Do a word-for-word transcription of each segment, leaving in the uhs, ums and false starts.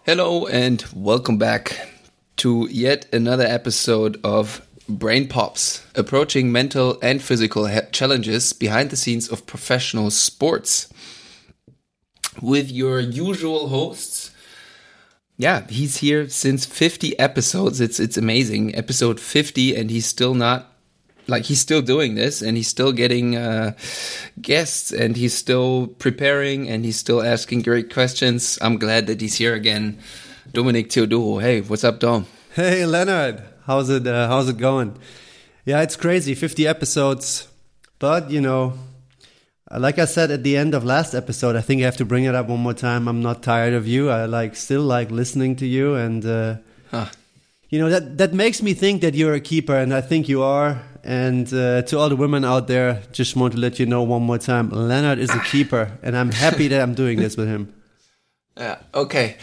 Hello and welcome back to yet another episode of Brain Pops, approaching mental and physical he- challenges behind the scenes of professional sports. With your usual hosts. Yeah, he's here since fifty episodes. It's it's amazing. Episode fifty, and he's still not, like, he's still doing this, and he's still getting uh, guests, and he's still preparing, and he's still asking great questions. I'm glad that he's here again. Dominik Theodoro. Hey, what's up, Dom? Hey, Leonard. How's it, uh, how's it going? Yeah, it's crazy. fifty episodes. But, you know, like I said at the end of last episode, I think I have to bring it up one more time. I'm not tired of you. I like still like listening to you. And, uh, huh. you know, that, that makes me think that you're a keeper, and I think you are. And uh, to all the women out there, just want to let you know one more time, Leonard is a keeper, and I'm happy that I'm doing this with him. Yeah, okay.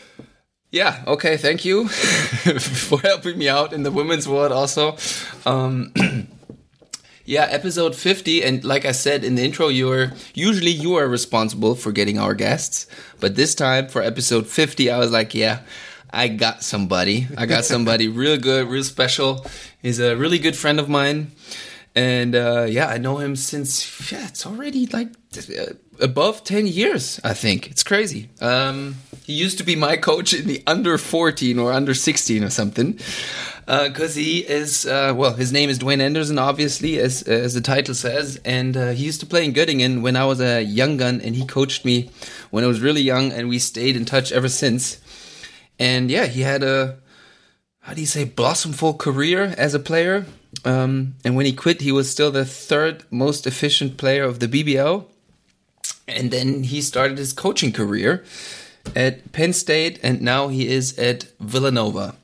Yeah, okay, thank you for helping me out in the women's world also. Um, yeah, episode fifty, and like I said in the intro, you're usually you are responsible for getting our guests, but this time for episode fifty, I was like, yeah, I got somebody. I got somebody real good, real special. He's a really good friend of mine. And uh, yeah, I know him since, yeah, it's already like uh, above ten years, I think. It's crazy. Um, he used to be my coach in the under fourteen or under sixteen or something. Because uh, he is, uh, well, his name is Dwayne Anderson, obviously, as as the title says. And uh, he used to play in Göttingen when I was a young gun. And he coached me when I was really young. And we stayed in touch ever since. And yeah, he had a, how do you say, blossomful career as a player. Um, and when he quit, he was still the third most efficient player of the B B L. And then he started his coaching career at Penn State, and now he is at Villanova.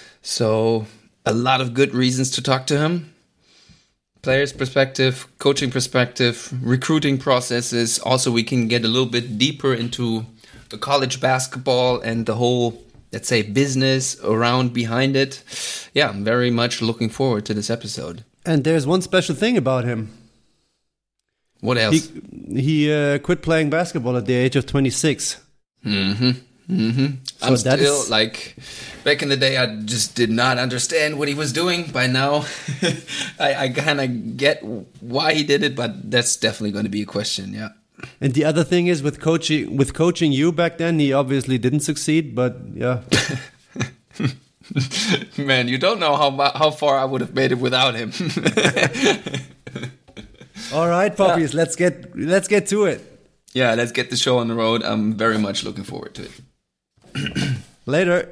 So a lot of good reasons to talk to him. Players' perspective, coaching perspective, recruiting processes. Also, we can get a little bit deeper into the college basketball and the whole, let's say, business around behind it. Yeah, I'm very much looking forward to this episode. And there's one special thing about him. What else? He, he uh, quit playing basketball at the age of twenty-six. Mm-hmm. Mm-hmm. So I'm still, is... like, back in the day, I just did not understand what he was doing. By now, I, I kind of get why he did it, but that's definitely going to be a question, yeah. And the other thing is, with coaching with coaching you back then, he obviously didn't succeed, but yeah. Man, you don't know how how far I would have made it without him. All right, puppies, yeah. let's get let's get to it. Yeah, let's get the show on the road. I'm very much looking forward to it. Later.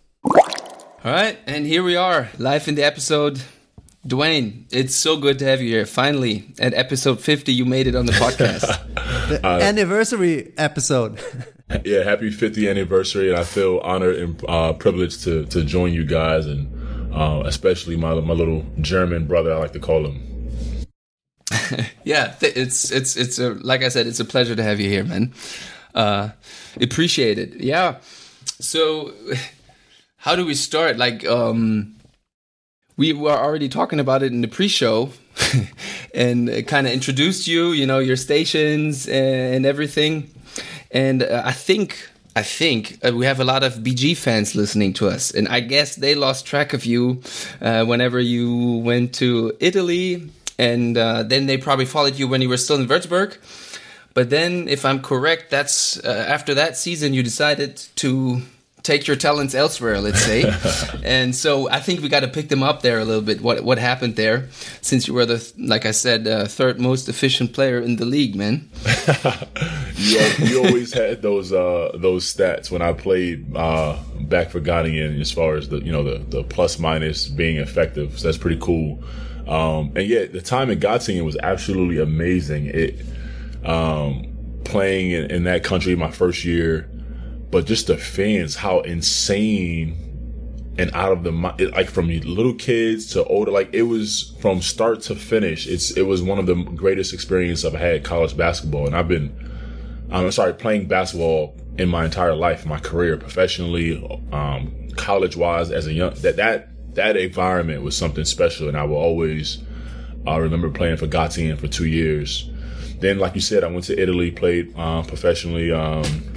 All right, and here we are, live in the episode. Dwayne, it's so good to have you here. Finally, at episode fifty, you made it on the podcast. The uh, anniversary episode. Yeah, happy fiftieth anniversary, and I feel honored and uh, privileged to to join you guys, and uh, especially my my little German brother, I like to call him. Yeah, it's it's it's a, like I said, it's a pleasure to have you here, man. Uh, appreciate it. Yeah. So, how do we start? Like, um. We were already talking about it in the pre-show and kind of introduced you, you know, your stations and everything. And uh, I think, I think uh, we have a lot of B G fans listening to us. And I guess they lost track of you uh, whenever you went to Italy. And uh, then they probably followed you when you were still in Würzburg. But then, if I'm correct, that's uh, after that season, you decided to take your talents elsewhere, let's say. And so I think we got to pick them up there a little bit. What what happened there, since you were the, like I said, uh, third most efficient player in the league, man. you, you always had those uh, those stats when I played uh, back for Göttingen, as far as the you know the the plus minus being effective. So that's pretty cool. Um, and yet the time at Göttingen was absolutely amazing. It um, playing in, in that country my first year. But just the fans, how insane and out of the mind, like from little kids to older, like it was from start to finish. It's it was one of the greatest experiences I've had college basketball, and I've been, I'm sorry, playing basketball in my entire life, my career, professionally, um, college wise, as a young that that that environment was something special, and I will always uh, remember playing for Göttingen for two years. Then, like you said, I went to Italy, played uh, professionally. Um,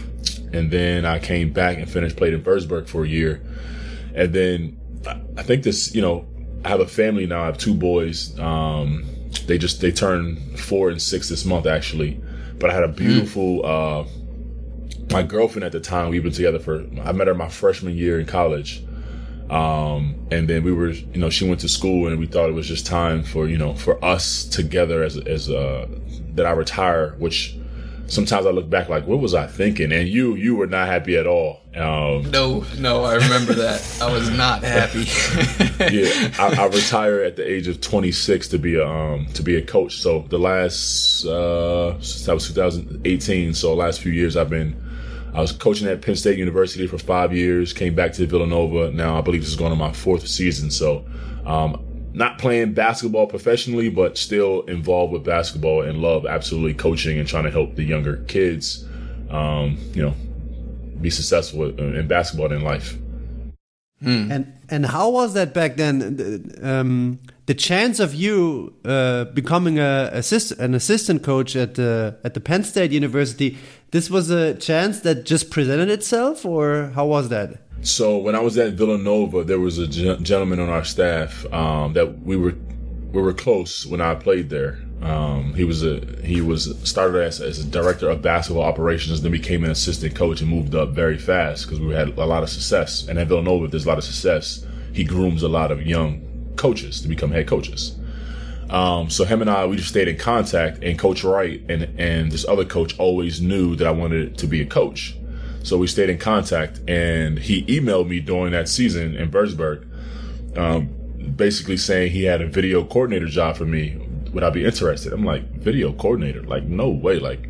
and then I came back and finished played in Würzburg for a year, and then I think this, you know, I have a family now. I have two boys. Um, they just they turned four and six this month actually, but I had a beautiful. Mm. Uh, my girlfriend at the time, we've been together for. I met her my freshman year in college. Um, and then we were, you know, she went to school and we thought it was just time for, you know, for us together as, as, uh, that I retire, which sometimes I look back like, what was I thinking? And you, you were not happy at all. Um, no, no, I remember that. I was not happy. yeah. I, I retired at the age of twenty-six to be a, um, to be a coach. So the last, uh, that was two thousand eighteen. So the last few years I've been, I was coaching at Penn State University for five years, came back to Villanova. Now I believe this is going on my fourth season. So, um, not playing basketball professionally, but still involved with basketball and love absolutely coaching and trying to help the younger kids, um, you know, be successful in basketball and in life. Hmm. And and how was that back then? Um, the chance of you uh, becoming a assist, an assistant coach at the at the Penn State University, this was a chance that just presented itself, or how was that? So when I was at Villanova, there was a ge- gentleman on our staff um, that we were we were close when I played there. Um, he was a he was started as, as a director of basketball operations, then became an assistant coach and moved up very fast because we had a lot of success. And at Villanova, there's a lot of success. He grooms a lot of young coaches to become head coaches. Um, so him and I, we just stayed in contact. And Coach Wright and and this other coach always knew that I wanted to be a coach. So we stayed in contact, and he emailed me during that season in Würzburg, um, basically saying he had a video coordinator job for me. Would I be interested? I'm like, video coordinator? Like, no way. Like,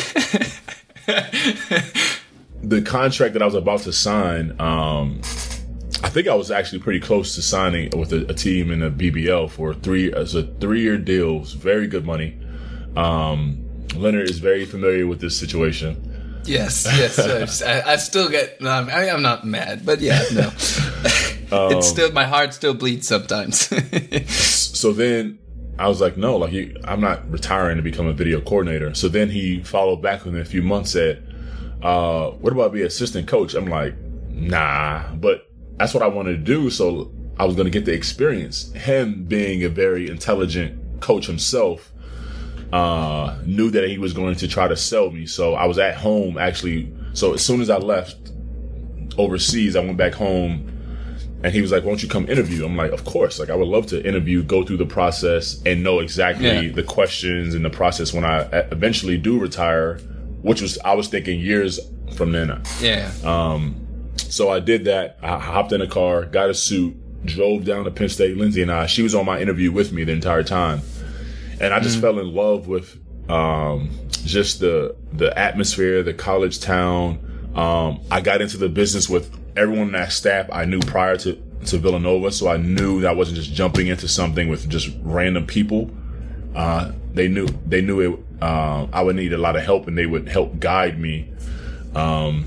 the contract that I was about to sign, um, I think I was actually pretty close to signing with a, a team in the B B L for three, as a three-year deal. It was very good money. Um, Leonard is very familiar with this situation. Yes, yes. I, I still get, um, I, I'm not mad, but yeah, no. um, it's still, my heart still bleeds sometimes. So then I was like, no, like you, I'm not retiring to become a video coordinator. So then he followed back within a few months, said, uh, what about being assistant coach? I'm like, nah, but that's what I wanted to do. So I was going to get the experience. Him being a very intelligent coach himself, uh, knew that he was going to try to sell me. So I was at home actually. So as soon as I left overseas, I went back home. And he was like, why don't you come interview? I'm like, of course. Like, I would love to interview, go through the process, and know exactly yeah. the questions and the process when I eventually do retire, which was, I was thinking years from then. Yeah. Um, so I did that. I hopped in a car, got a suit, drove down to Penn State. Lindsay and I, she was on my interview with me the entire time. And I just mm. fell in love with um, just the the atmosphere, the college town. Um, I got into the business with everyone on that staff I knew prior to, to Villanova, so I knew that I wasn't just jumping into something with just random people. Uh, they knew they knew it. Uh, I would need a lot of help, and they would help guide me. Um,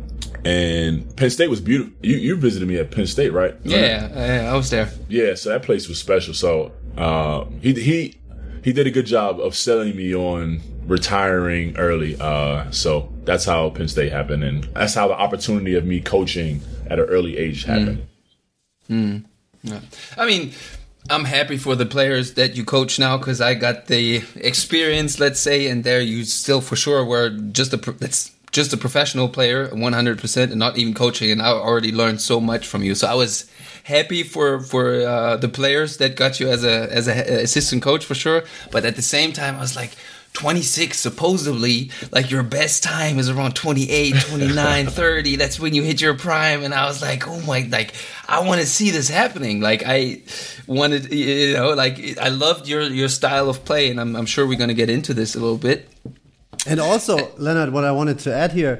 and Penn State was beautiful. You, you visited me at Penn State, right? Yeah, I, I was there. Yeah, so that place was special. So uh, he he he did a good job of selling me on retiring early. Uh, so that's how Penn State happened. And that's how the opportunity of me coaching at an early age happened. Mm. Mm. Yeah. I mean, I'm happy for the players that you coach now, because I got the experience, let's say, and there you still for sure were just a, it's just a professional player, one hundred percent, and not even coaching. And I already learned so much from you. So I was happy for for uh, the players that got you as a as a assistant coach for sure. But at the same time, I was like, twenty-six, supposedly, like your best time is around twenty-eight, twenty-nine, thirty. That's when you hit your prime. And I was like, oh my, like, I want to see this happening. Like, I wanted, you know, like, I loved your, your style of play. And I'm, I'm sure we're going to get into this a little bit. And also, Leonard, what I wanted to add here,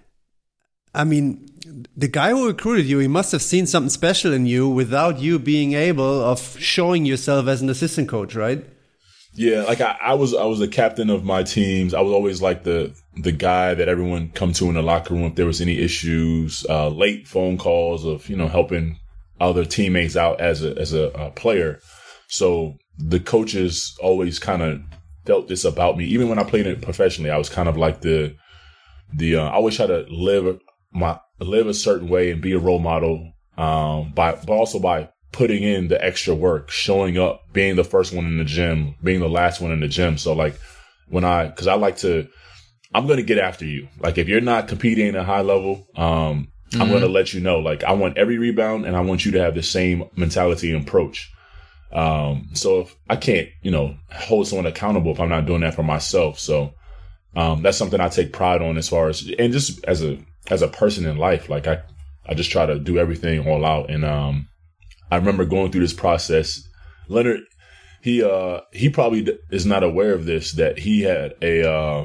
I mean, the guy who recruited you, he must have seen something special in you without you being able of showing yourself as an assistant coach, right? Yeah, like I, I was, I was the captain of my teams. I was always like the the guy that everyone come to in the locker room if there was any issues. Uh, late phone calls of you know helping other teammates out as a as a, a player. So the coaches always kind of felt this about me. Even when I played it professionally, I was kind of like the the uh, I always try to live my live a certain way and be a role model. Um, by but also by putting in the extra work, showing up, being the first one in the gym, being the last one in the gym. So like when I, because I like to, I'm going to get after you. Like if you're not competing at a high level, um, mm-hmm. I'm going to let you know. Like I want every rebound, and I want you to have the same mentality and approach. Um, so if I can't, you know, hold someone accountable if I'm not doing that for myself. So um, that's something I take pride on as far as, and just as a as a person in life, like I. I just try to do everything all out. And um, I remember going through this process. Leonard, he uh, he probably is not aware of this, that he had a uh,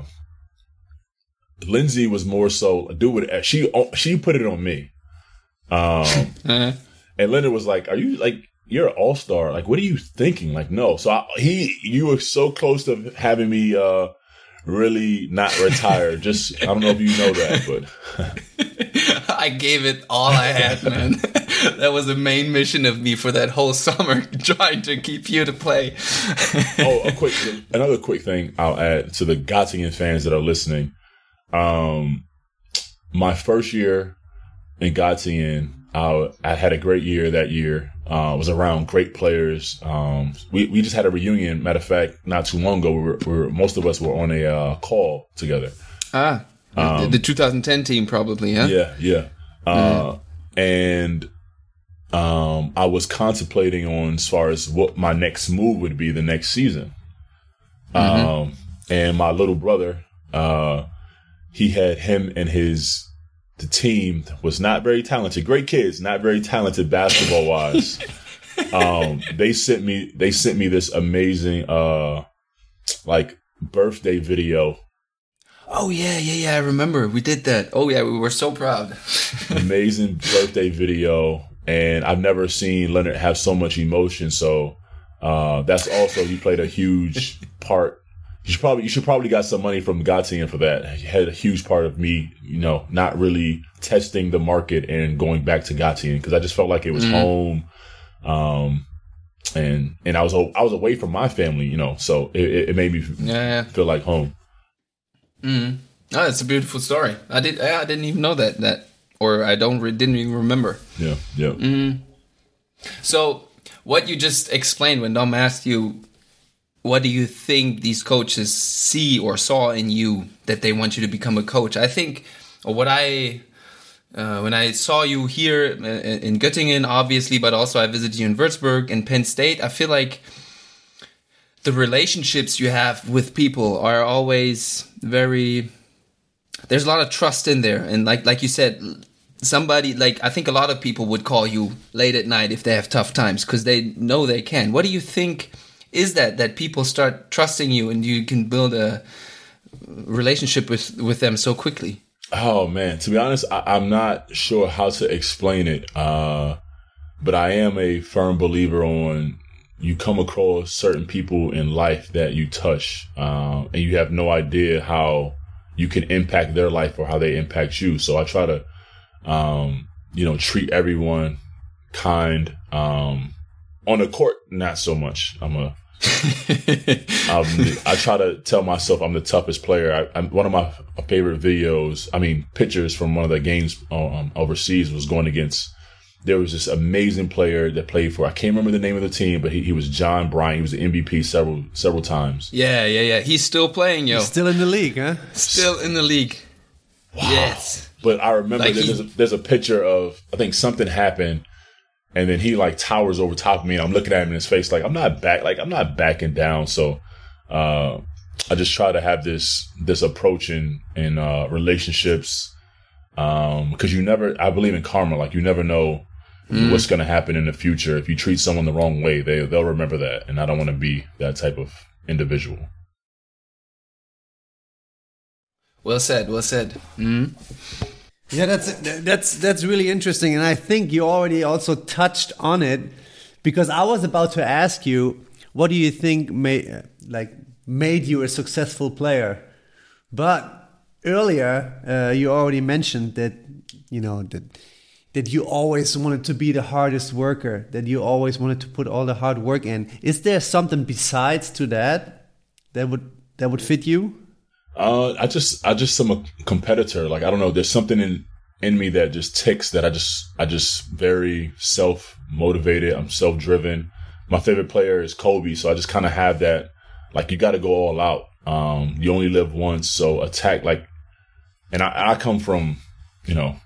Lindsay was more so do what she she put it on me. Um, uh-huh. And Leonard was like, "Are you like you're an all star? Like, what are you thinking? Like, no." So I, he, you were so close to having me uh, really not retire. Just I don't know if you know that, but. I gave it all I had, man. That was the main mission of me for that whole summer, trying to keep you to play. Oh, a quick, another quick thing I'll add to the Göttingen fans that are listening. Um, my first year in Göttingen, I, I had a great year that year. I uh, was around great players. Um, we, we just had a reunion. Matter of fact, not too long ago, we were, we were most of us were on a uh, call together. Ah. Um, the two thousand ten team, probably, huh? Yeah, yeah. Uh, mm. And um, I was contemplating on as far as what my next move would be the next season. Mm-hmm. Um, and my little brother, uh, he had him and his the team was not very talented. Great kids, not very talented basketball wise. um, they sent me they sent me this amazing uh, like birthday video. Oh, yeah, yeah, yeah. I remember we did that. Oh, yeah. We were so proud. Amazing birthday video. And I've never seen Leonard have so much emotion. So uh, that's also, he played a huge part. You should probably, you should probably got some money from Göttingen for that. He had a huge part of me, you know, not really testing the market and going back to Göttingen because I just felt like it was mm. home. Um, and, and I was, I was away from my family, you know, so it, it made me yeah, yeah. feel like home. Mm. Oh, it's a beautiful story. I did. I didn't even know that. That, or I don't. Didn't even remember. Yeah. Yeah. Mm. So, what you just explained when Dom asked you, what do you think these coaches see or saw in you that they want you to become a coach? I think, or what I, uh, when I saw you here in Göttingen, obviously, but also I visited you in Würzburg and Penn State. I feel like the relationships you have with people are always very, there's a lot of trust in there. And like like you said, somebody, like I think a lot of people would call you late at night if they have tough times because they know they can. What do you think is that, that people start trusting you and you can build a relationship with, with them so quickly? Oh, man. To be honest, I, I'm not sure how to explain it. Uh, but I am a firm believer on you come across certain people in life that you touch, um, and you have no idea how you can impact their life or how they impact you. So I try to, um, you know, treat everyone kind. Um, on the court, not so much. I'm a, I'm the, I try to tell myself I'm the toughest player. I, I'm one of my favorite videos. I mean, pictures from one of the games um, overseas was going against. There was this amazing player that played for, I can't remember the name of the team, but he, he was John Bryant. He was the M V P several several times. Yeah, yeah, yeah. He's still playing, yo. He's still in the league, huh? Still in the league. Wow. Yes. But I remember like there's, he, a, there's a picture of, I think something happened, and then he like towers over top of me, and I'm looking at him in his face like, I'm not back, like I'm not backing down. So uh, I just try to have this this approach in, in uh, relationships um, because you never, I believe in karma, like you never know Mm. what's going to happen in the future. If you treat someone the wrong way, they, they'll remember that. And I don't want to be that type of individual. Well said. Well said. Mm. Yeah, that's that's that's really interesting. And I think you already also touched on it because I was about to ask you, what do you think made, like, made you a successful player? But earlier, uh, you already mentioned that, you know, that that you always wanted to be the hardest worker, that you always wanted to put all the hard work in. Is there something besides to that that would that would fit you? Uh, I just, I just am a competitor. Like, I don't know. There's something in, in me that just ticks that I just, I just very self motivated. I'm self driven. My favorite player is Kobe. So I just kind of have that, like, you got to go all out. Um, you only live once. So attack, like, and I, I come from, you know,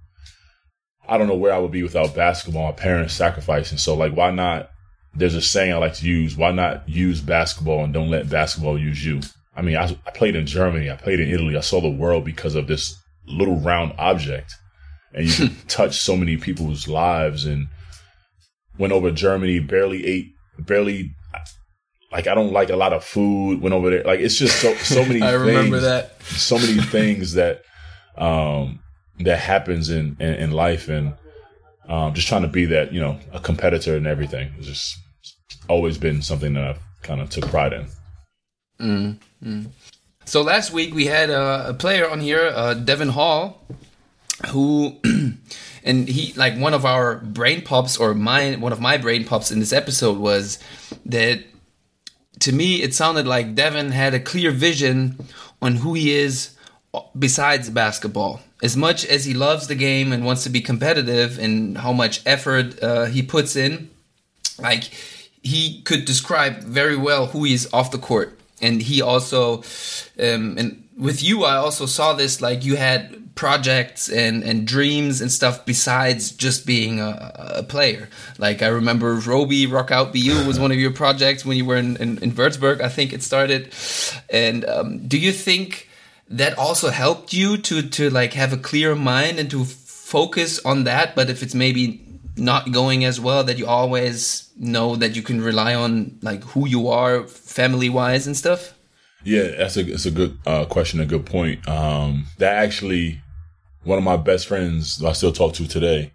I don't know where I would be without basketball. My parents sacrificing. So, like, why not? There's a saying I like to use. Why not use basketball and don't let basketball use you? I mean, I, I played in Germany. I played in Italy. I saw the world because of this little round object. And you can touch so many people's lives. And went over Germany, barely ate, barely, like, I don't like a lot of food. Went over there. Like, it's just so, so many I things. remember that. So many things that, um, that happens in, in, in life. And um, just trying to be that, you know, a competitor and everything. It's just always been something that I've kind of took pride in. Mm, mm. So last week we had a, a player on here, uh, Devin Hall, who, and he, like, one of our brain pops, or my one of my brain pops in this episode was that, to me, it sounded like Devin had a clear vision on who he is besides basketball. As much as he loves the game and wants to be competitive and how much effort uh, he puts in, like, he could describe very well who he is off the court. And he also, um, and with you, I also saw this, like, you had projects and, and dreams and stuff besides just being a, a player. Like, I remember Roby Rock Out B U was one of your projects when you were in, in, in Würzburg, I think it started. And um, do you think that also helped you to, to like have a clear mind and to focus on that? But if it's maybe not going as well, that you always know that you can rely on, like, who you are family wise and stuff? Yeah, that's a, it's a good uh, question, a good point. Um, that actually, one of my best friends I still talk to today,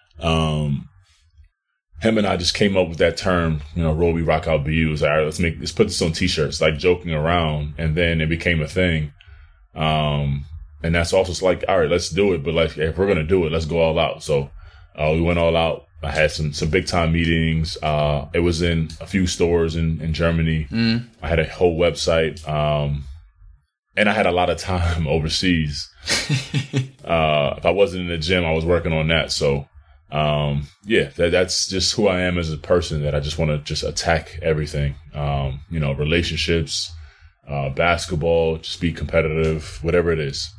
um, him and I just came up with that term, you know, Roby Rock Out B U. It was like, all right, let's make, let's put this on t-shirts, like, joking around. And then it became a thing. Um, and that's also like, all right, let's do it. But, like, if we're going to do it, let's go all out. So, uh, we went all out. I had some, some big time meetings. Uh, it was in a few stores in, in Germany. Mm. I had a whole website. Um, and I had a lot of time overseas. uh, if I wasn't in the gym, I was working on that. So, um, yeah, that, that's just who I am as a person, that I just want to just attack everything. Um, you know, relationships, uh, basketball, just be competitive, whatever it is.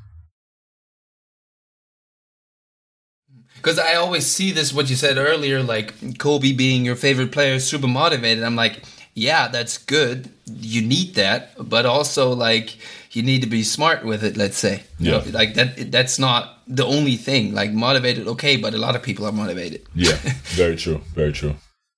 Because I always see this, what you said earlier, like Kobe being your favorite player, super motivated. I'm like, yeah, that's good. You need that. But also, like, you need to be smart with it, let's say. Yeah. You know, like, that. that's not the only thing. Like, motivated, okay, but a lot of people are motivated. Yeah, very true. Very true.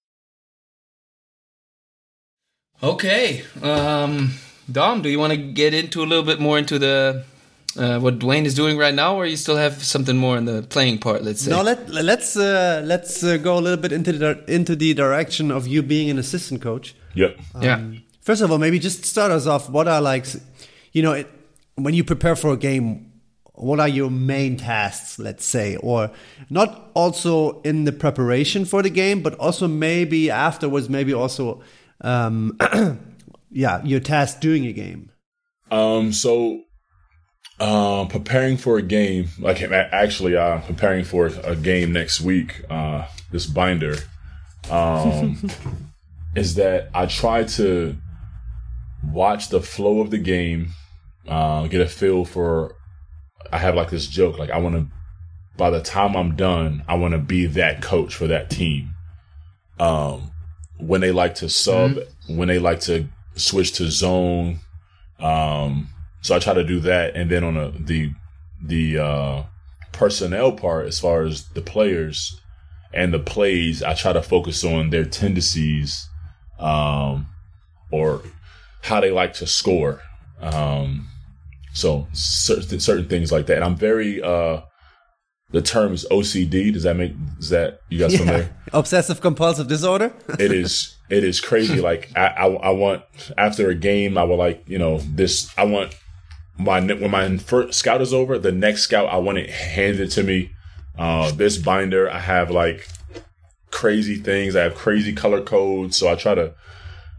Okay. Um, Dom, do you want to get into a little bit more into the... Uh, what Dwayne is doing right now, or you still have something more in the playing part? Let's say. No, let let's uh, let's uh, go a little bit into the into the direction of you being an assistant coach. Yep. Um, yeah. First of all, maybe just start us off. What are, like, you know, it, when you prepare for a game, what are your main tasks? Let's say, or not also in the preparation for the game, but also maybe afterwards, maybe also, um, yeah, your task during a game. Um. So. Uh, preparing for a game, like actually, uh, preparing for a game next week. Uh, this binder, um, is that I try to watch the flow of the game, uh, get a feel for. I have, like, this joke, like, I want to. By the time I'm done, I want to be that coach for that team. Um, when they like to sub, mm-hmm. when they like to switch to zone, um. So I try to do that, and then on a, the the uh, personnel part, as far as the players and the plays, I try to focus on their tendencies, um, or how they like to score. Um, so certain certain things like that. And I'm very uh, the term is O C D. Does that make is that you guys yeah. familiar? Obsessive compulsive disorder. It is. It is crazy. Like I, I, I want after a game, I would like you know this. I want. My when my first scout is over, the next scout I want it handed to me. Uh, this binder, I have, like, crazy things. I have crazy color codes, so I try to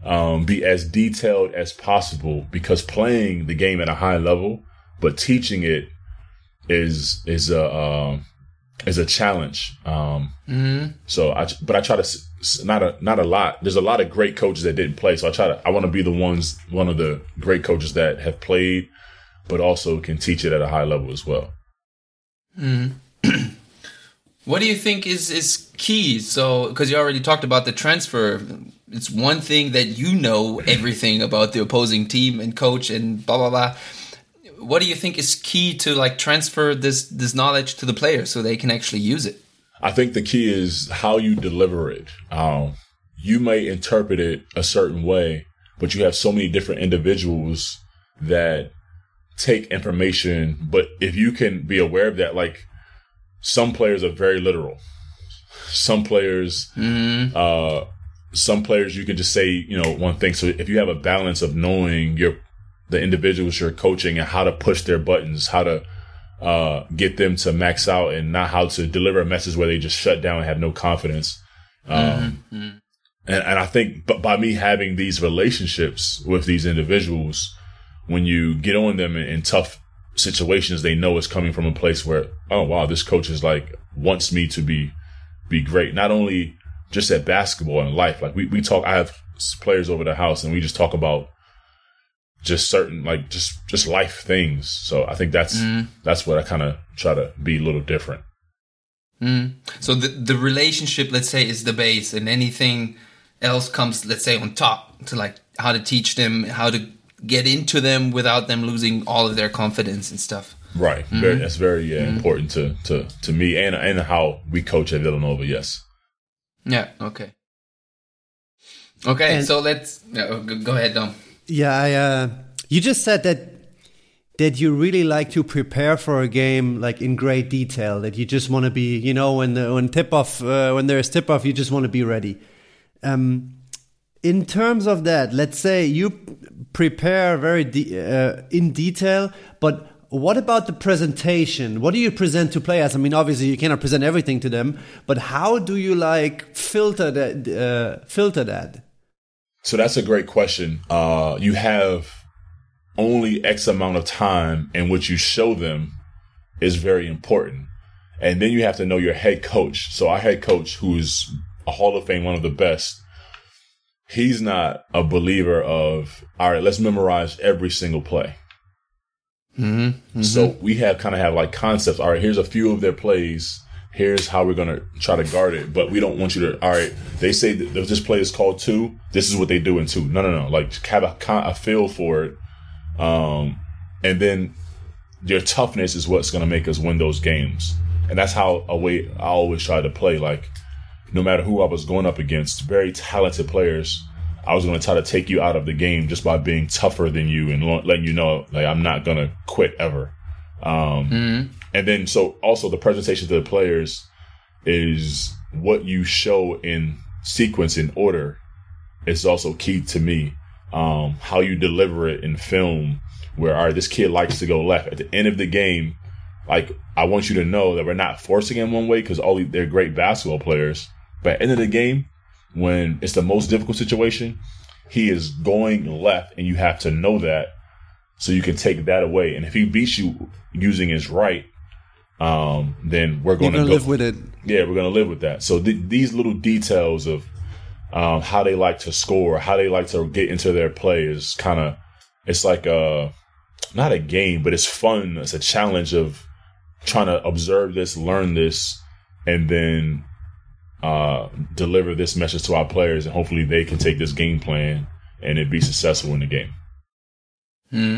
um, be as detailed as possible, because playing the game at a high level, but teaching it is is a uh, is a challenge. Um, mm-hmm. So, I but I try to not a not a lot. There's a lot of great coaches that didn't play, so I try to I want to be the ones one of the great coaches that have played, but also can teach it at a high level as well. Mm-hmm. What do you think is, is key? So, because you already talked about the transfer, it's one thing that you know everything about the opposing team and coach and blah, blah, blah. What do you think is key to like transfer this, this knowledge to the players so they can actually use it? I think the key is how you deliver it. Um, you may interpret it a certain way, but you have so many different individuals that take information. But if you can be aware of that, like, some players are very literal. Some players, mm-hmm. uh, some players you can just say, you know, one thing. So if you have a balance of knowing your the individuals you're coaching and how to push their buttons, how to uh, get them to max out, and not how to deliver a message where they just shut down and have no confidence. Um, mm-hmm. and, and I think, but by me having these relationships with these individuals, when you get on them in, in tough situations, they know it's coming from a place where, oh wow, this coach is like wants me to be be great, not only just at basketball and life. Like we, we talk, I have players over the house and we just talk about just certain like just just life things. So I think that's mm. that's what I kind of try to be a little different. Mm. So the the relationship, let's say, is the base, and anything else comes, let's say, on top, to like how to teach them, how to get into them without them losing all of their confidence and stuff. Right. Mm-hmm. Very, that's very yeah, mm-hmm. important to, to, to me and and how we coach at Villanova, yes. Yeah, okay. Okay, and, so let's... Uh, go ahead, Dom. Yeah, I, uh, you just said that that you really like to prepare for a game like in great detail, that you just want to be, you know, when, the, when tip-off, uh, when there's tip-off, you just want to be ready. Um In terms of that, let's say you prepare very de- uh, in detail, but what about the presentation? What do you present to players? I mean, obviously you cannot present everything to them, but how do you like filter that? Uh, filter that? So that's a great question. Uh, you have only X amount of time, and what you show them is very important. And then you have to know your head coach. So our head coach, who is a Hall of Fame, one of the best, he's not a believer of, all right, let's memorize every single play. Mm-hmm, mm-hmm. So we have kind of have like concepts. All right, here's a few of their plays. Here's how we're going to try to guard it. But we don't want you to, all right, they say that if this play is called two, this is what they do in two. No, no, no. Like have a, a feel for it. Um, and then your toughness is what's going to make us win those games. And that's how a way I always try to play. Like, no matter who I was going up against, very talented players, I was going to try to take you out of the game just by being tougher than you and letting you know, like, I'm not going to quit ever. Um, mm-hmm. And then, so also the presentation to the players is what you show in sequence, in order, is also key to me. Um, how you deliver it in film, where, all right, this kid likes to go left. At the end of the game, like, I want you to know that we're not forcing him one way, because all they're great basketball players. But at the end of the game, when it's the most difficult situation, he is going left, and you have to know that so you can take that away. And if he beats you using his right, um, then we're going to go, live with it. Yeah, we're going to live with that. So th- these little details of um, how they like to score, how they like to get into their play is kind of, it's like a, not a game, but it's fun. It's a challenge of trying to observe this, learn this, and then uh, deliver this message to our players, and hopefully they can take this game plan and it be successful in the game. Hmm.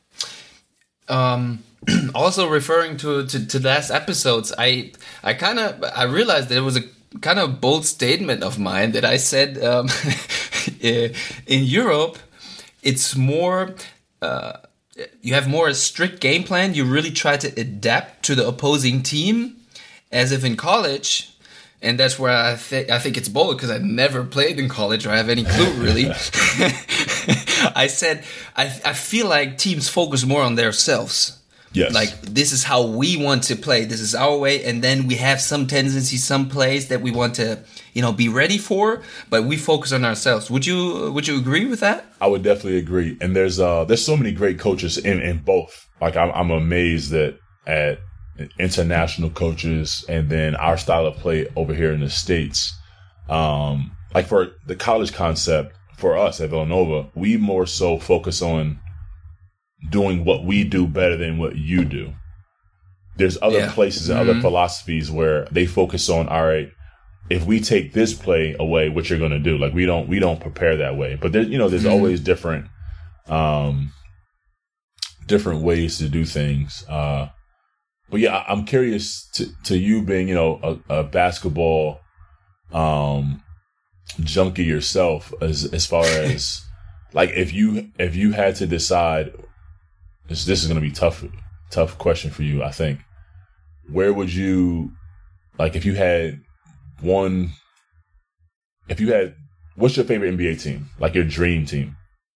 Um, also referring to, to, to last episodes, I I kind of I realized that it was a kind of bold statement of mine that I said um, in Europe, it's more. Uh, you have more a strict game plan. You really try to adapt to the opposing team, as if in college. And that's where I, th- I think it's bold, because I never played in college or I have any clue, really. I said, I, I feel like teams focus more on themselves. Yes. Like, this is how we want to play. This is our way. And then we have some tendencies, some plays that we want to you know, be ready for, but we focus on ourselves. Would you would you agree with that? I would definitely agree. And there's uh there's so many great coaches in, in both. Like I'm, I'm amazed that at international coaches and then our style of play over here in the States. Um, like for the college concept for us at Villanova, we more so focus on doing what we do better than what you do. There's other yeah. places and mm-hmm. other philosophies where they focus on, all right, if we take this play away, what you're going to do? Like we don't, we don't prepare that way. But there, you know, there's mm-hmm. always different, um, different ways to do things. Uh, but yeah, I'm curious to, to you being, you know, a, a basketball, um, junkie yourself as, as far as like, if you, if you had to decide, this, this is going to be tough, tough question for you, I think. Where would you, like, if you had one, if you had, what's your favorite N B A team? Like your dream team?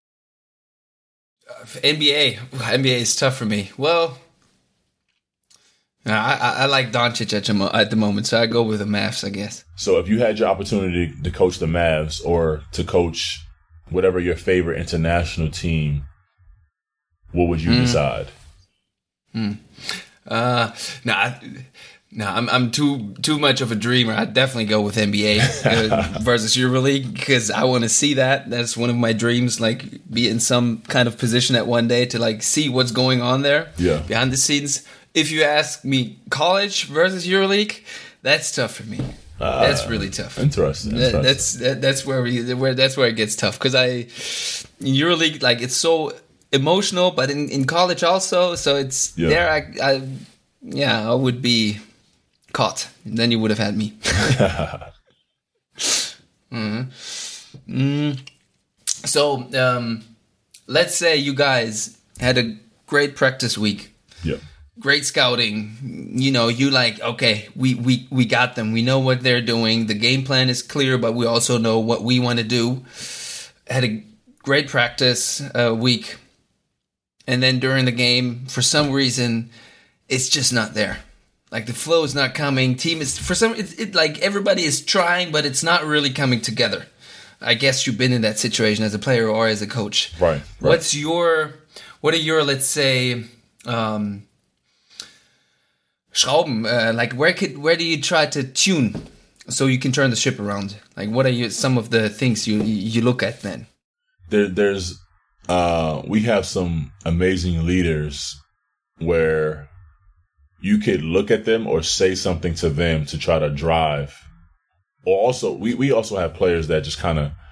Uh, N B A. N B A is tough for me. Well, I, I, I like Doncic at, the, at the moment, so I go with the Mavs, I guess. So if you had your opportunity to coach the Mavs or to coach whatever your favorite international team, what would you mm. decide? Hmm. Uh, no, nah, no, nah, I'm I'm too too much of a dreamer. I'd definitely go with N B A uh, versus EuroLeague because I want to see that. That's one of my dreams. Like be in some kind of position at one day to like see what's going on there, yeah, behind the scenes. If you ask me, college versus EuroLeague, that's tough for me. Uh, that's really tough. Interesting. That, interesting. That's that, that's where we where that's where it gets tough because I EuroLeague like it's so emotional, but in, in college also, so it's yeah. there. I, I, yeah, I would be caught. Then you would have had me. mm-hmm. mm. So, um, let's say you guys had a great practice week. Yeah. Great scouting. You know, you like, okay, we, we, we got them. We know what they're doing. The game plan is clear, but we also know what we want to do. Had a great practice uh, week. And then during the game, for some reason, it's just not there. Like the flow is not coming. Team is for some. It, it like everybody is trying, but it's not really coming together. I guess you've been in that situation as a player or as a coach. Right. right. What's your? What are your? Let's say, um, Schrauben. Uh, like where could where do you try to tune so you can turn the ship around? Like what are you, some of the things you you look at then? There, there's. Uh, we have some amazing leaders where you could look at them or say something to them to try to drive. Or also, we, we also have players that just kind of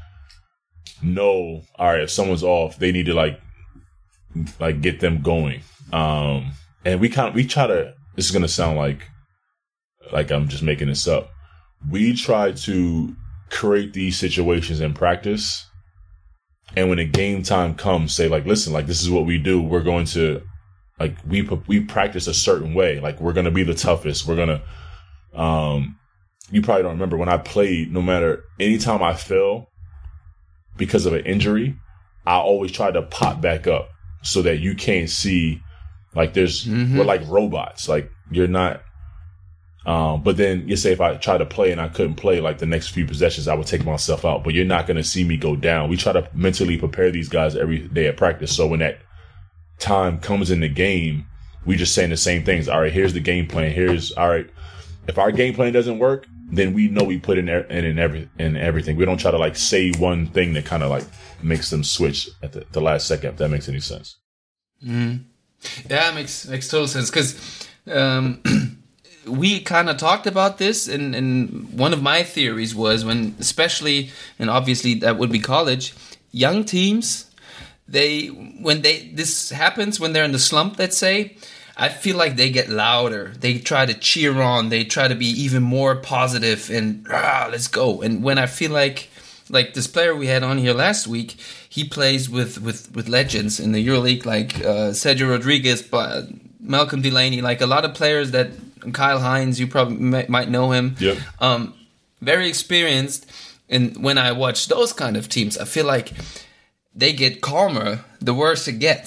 know, all right, if someone's off, they need to like, like get them going. Um, and we kind of, we try to, this is going to sound like, like I'm just making this up. We try to create these situations in practice. And when the game time comes, say like, listen, like this is what we do. We're going to, like we we practice a certain way. Like we're going to be the toughest. We're going to, um, you probably don't remember when I played. No matter anytime I fell because of an injury, I always try to pop back up so that you can't see. Like there's mm-hmm. we're like robots. Like you're not. Um, but then you say if I try to play and I couldn't play, like the next few possessions, I would take myself out. But you're not going to see me go down. We try to mentally prepare these guys every day at practice. So when that time comes in the game, we just saying the same things. All right, here's the game plan. Here's all right. If our game plan doesn't work, then we know we put in in, in every in everything. We don't try to like say one thing that kind of like makes them switch at the, the last second. If that makes any sense. Mm-hmm. Yeah, it makes makes total sense because. Um, We kind of talked about this, and, and one of my theories was when, especially, and obviously that would be college, young teams, they when they this happens when they're in the slump, let's say, I feel like they get louder. They try to cheer on. They try to be even more positive and ah, let's go. And when I feel like like this player we had on here last week, he plays with with, with legends in the EuroLeague like uh, Sergio Rodriguez, Malcolm Delaney, like a lot of players that. Kyle Hines, you probably might know him. Yep. Um, very experienced. And when I watch those kind of teams, I feel like they get calmer the worse it gets.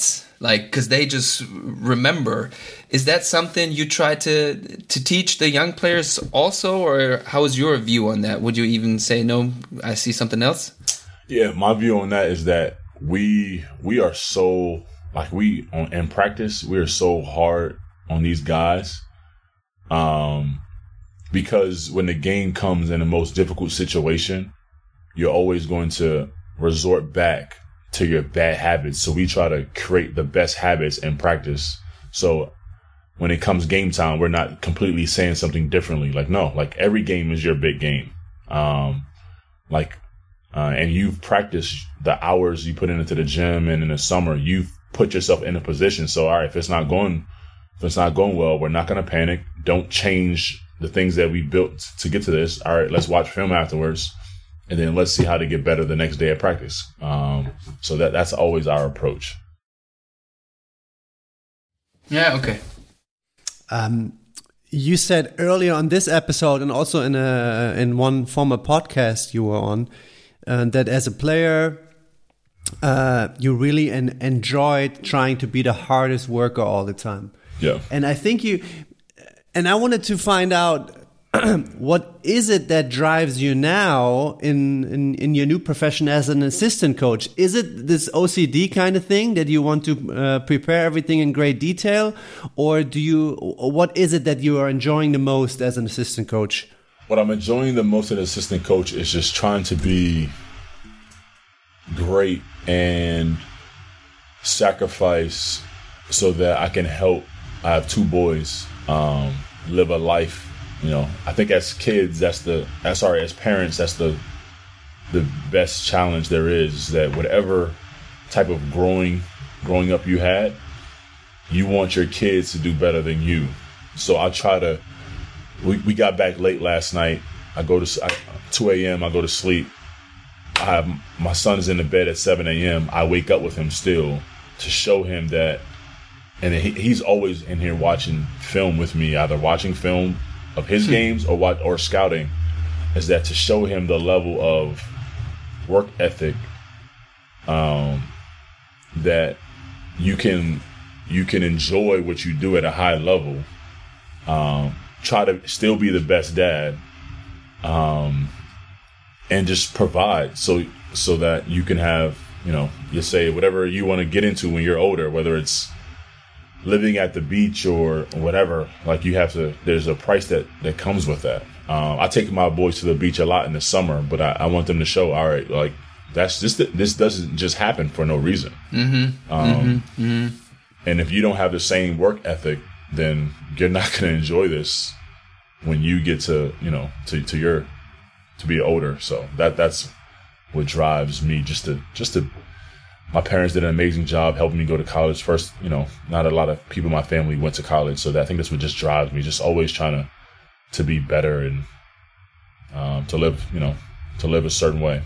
like because they just remember. Is that something you try to to teach the young players also, or how is your view on that? Would you even say no? I see something else. Yeah, my view on that is that we we are so like we on in practice we are so hard on these guys, um, because when the game comes in the most difficult situation, you're always going to resort back to your bad habits. So we try to create the best habits in practice. So when it comes game time, we're not completely saying something differently. Like, no, like every game is your big game. Um, like, uh, and you've practiced the hours you put into the gym, and in the summer, you've put yourself in a position. So, all right, if it's not going, if it's not going well, we're not going to panic. Don't change the things that we built to get to this. All right, let's watch film afterwards, and then let's see how to get better the next day at practice. Um, so that that's always our approach. Yeah. Okay. Um, you said earlier on this episode, and also in a in one former podcast you were on, uh, that as a player, uh, you really en- enjoyed trying to be the hardest worker all the time. Yeah. And I think you, and I wanted to find out what is it that drives you now in, in, in your new profession as an assistant coach? Is it this O C D kind of thing that you want to uh, prepare everything in great detail? Or do you, what is it that you are enjoying the most as an assistant coach? What I'm enjoying the most as an assistant coach is just trying to be great and sacrifice so that I can help. I have two boys, um, live a life. You know, I think as kids, that's the, uh, sorry, as parents, that's the the best challenge there is, that whatever type of growing growing up you had, you want your kids to do better than you. So I try to, we, we got back late last night. I go to, I, two a.m., I go to sleep. I have, my son is in the bed at seven a.m. I wake up with him still to show him that, and he, he's always in here watching film with me, either watching film of his games or what or scouting, is that to show him the level of work ethic um, that you can you can enjoy what you do at a high level, um, try to still be the best dad, um, and just provide so so that you can have, you know, you say whatever you want to get into when you're older, whether it's living at the beach or whatever, like you have to, there's a price that, that comes with that. Um, I take my boys to the beach a lot in the summer, but I, I want them to show, all right, like that's just, this doesn't just happen for no reason. Mm-hmm. Um, mm-hmm. Mm-hmm. And if you don't have the same work ethic, then you're not going to enjoy this when you get to, you know, to, to your, to be older. So that, that's what drives me just to, just to, my parents did an amazing job helping me go to college. First, you know, not a lot of people in my family went to college. So that, I think that's what just drives me, just always trying to, to be better and um, to live, you know, to live a certain way.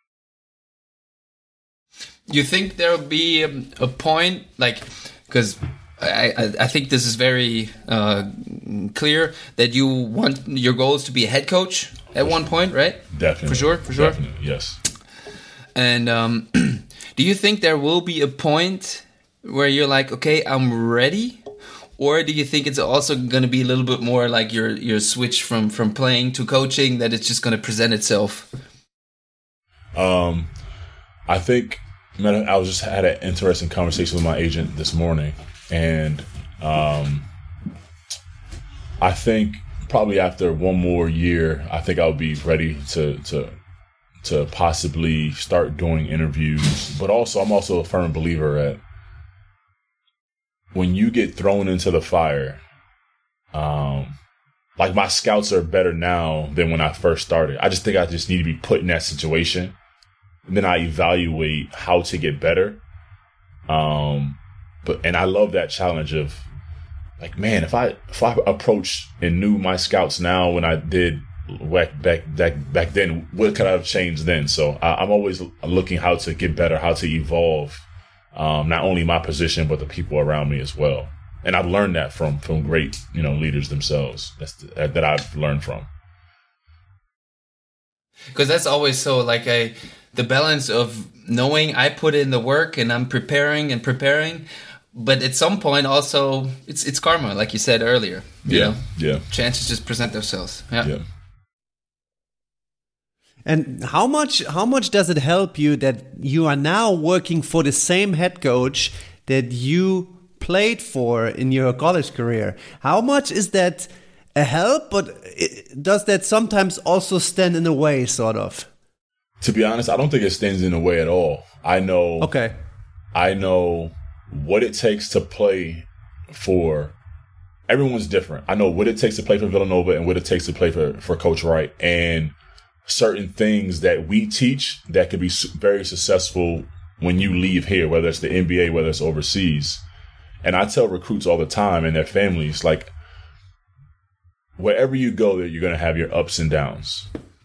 You think there'll be a, a point, like, because I, I, I think this is very uh, clear that you want your goal is to be a head coach at one point, right? Definitely. For sure, for sure. Definitely, yes. And um, do you think there will be a point where you're like, okay, I'm ready? Or do you think it's also going to be a little bit more like your your switch from, from playing to coaching, that it's just going to present itself? Um, I think, man, I was just had an interesting conversation with my agent this morning. And um, I think probably after one more year, I think I'll be ready to to to possibly start doing interviews. But also, I'm also a firm believer that when you get thrown into the fire, um, like my scouts are better now than when I first started. I just think I just need to be put in that situation. And then I evaluate how to get better. Um, but and I love that challenge of like, man, if I if I approach and knew my scouts now when I did back back back, back then, what could I have changed then? So I, I'm always looking how to get better, how to evolve. Um, not only my position, but the people around me as well. And I've learned that from, from great, you know, leaders themselves. That's the, that I've learned from. Because that's always so like a, the balance of knowing I put in the work and I'm preparing and preparing, but at some point also it's it's karma, like you said earlier. You Yeah, know? yeah, Chances just present themselves. Yeah. yeah. And how much how much does it help you that you are now working for the same head coach that you played for in your college career? How much is that a help, but it, does that sometimes also stand in the way, sort of? To be honest, I don't think it stands in the way at all. I know. Okay. I know what it takes to play for. Everyone's different. I know what it takes to play for Villanova and what it takes to play for, for Coach Wright, and certain things that we teach that could be very successful when you leave here, whether it's the N B A, whether it's overseas. And I tell recruits all the time and their families, like, wherever you go there, you're going to have your ups and downs.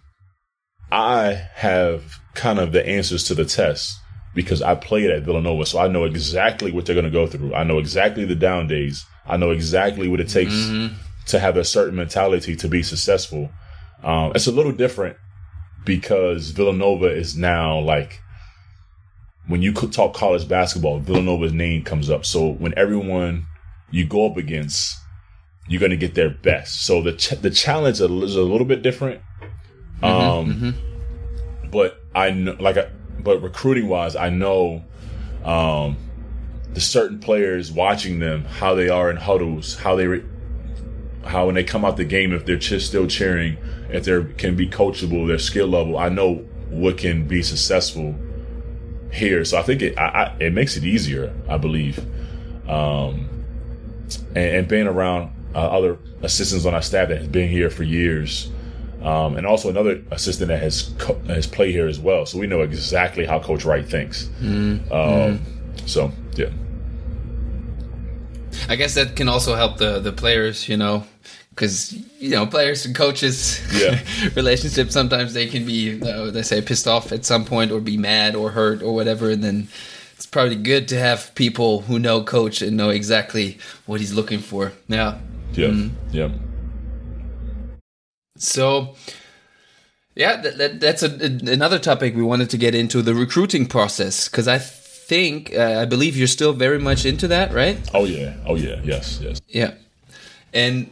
I have kind of the answers to the test because I played at Villanova, so I know exactly what they're going to go through. I know exactly the down days. I know exactly what it takes mm-hmm. to have a certain mentality to be successful. Um, it's a little different because Villanova is now, like, when you talk college basketball, Villanova's name comes up. So when everyone you go up against, you're going to get their best. So the ch- the challenge is a little bit different. Mm-hmm, um, mm-hmm. But I know, like, I, but recruiting wise, I know um, the certain players, watching them, how they are in huddles, how they, re- how when they come out the game, if they're just still cheering, if they can be coachable, their skill level. I know what can be successful here, so I think it I, I, it makes it easier, I believe, um, and, and being around uh, other assistants on our staff that has been here for years, um, and also another assistant that has co- has played here as well, so we know exactly how Coach Wright thinks. Mm-hmm. Um, so yeah, I guess that can also help the the players, you know. Because, you know, players and coaches yeah. relationships, sometimes they can be, uh, they say, pissed off at some point or be mad or hurt or whatever. And then it's probably good to have people who know coach and know exactly what he's looking for. Yeah. Yeah. Mm-hmm. Yeah. So, yeah, that, that, that's a, a, another topic we wanted to get into, the recruiting process. Because I think, uh, I believe you're still very much into that, right? Oh, yeah. Oh, yeah. Yes. Yes. Yeah. And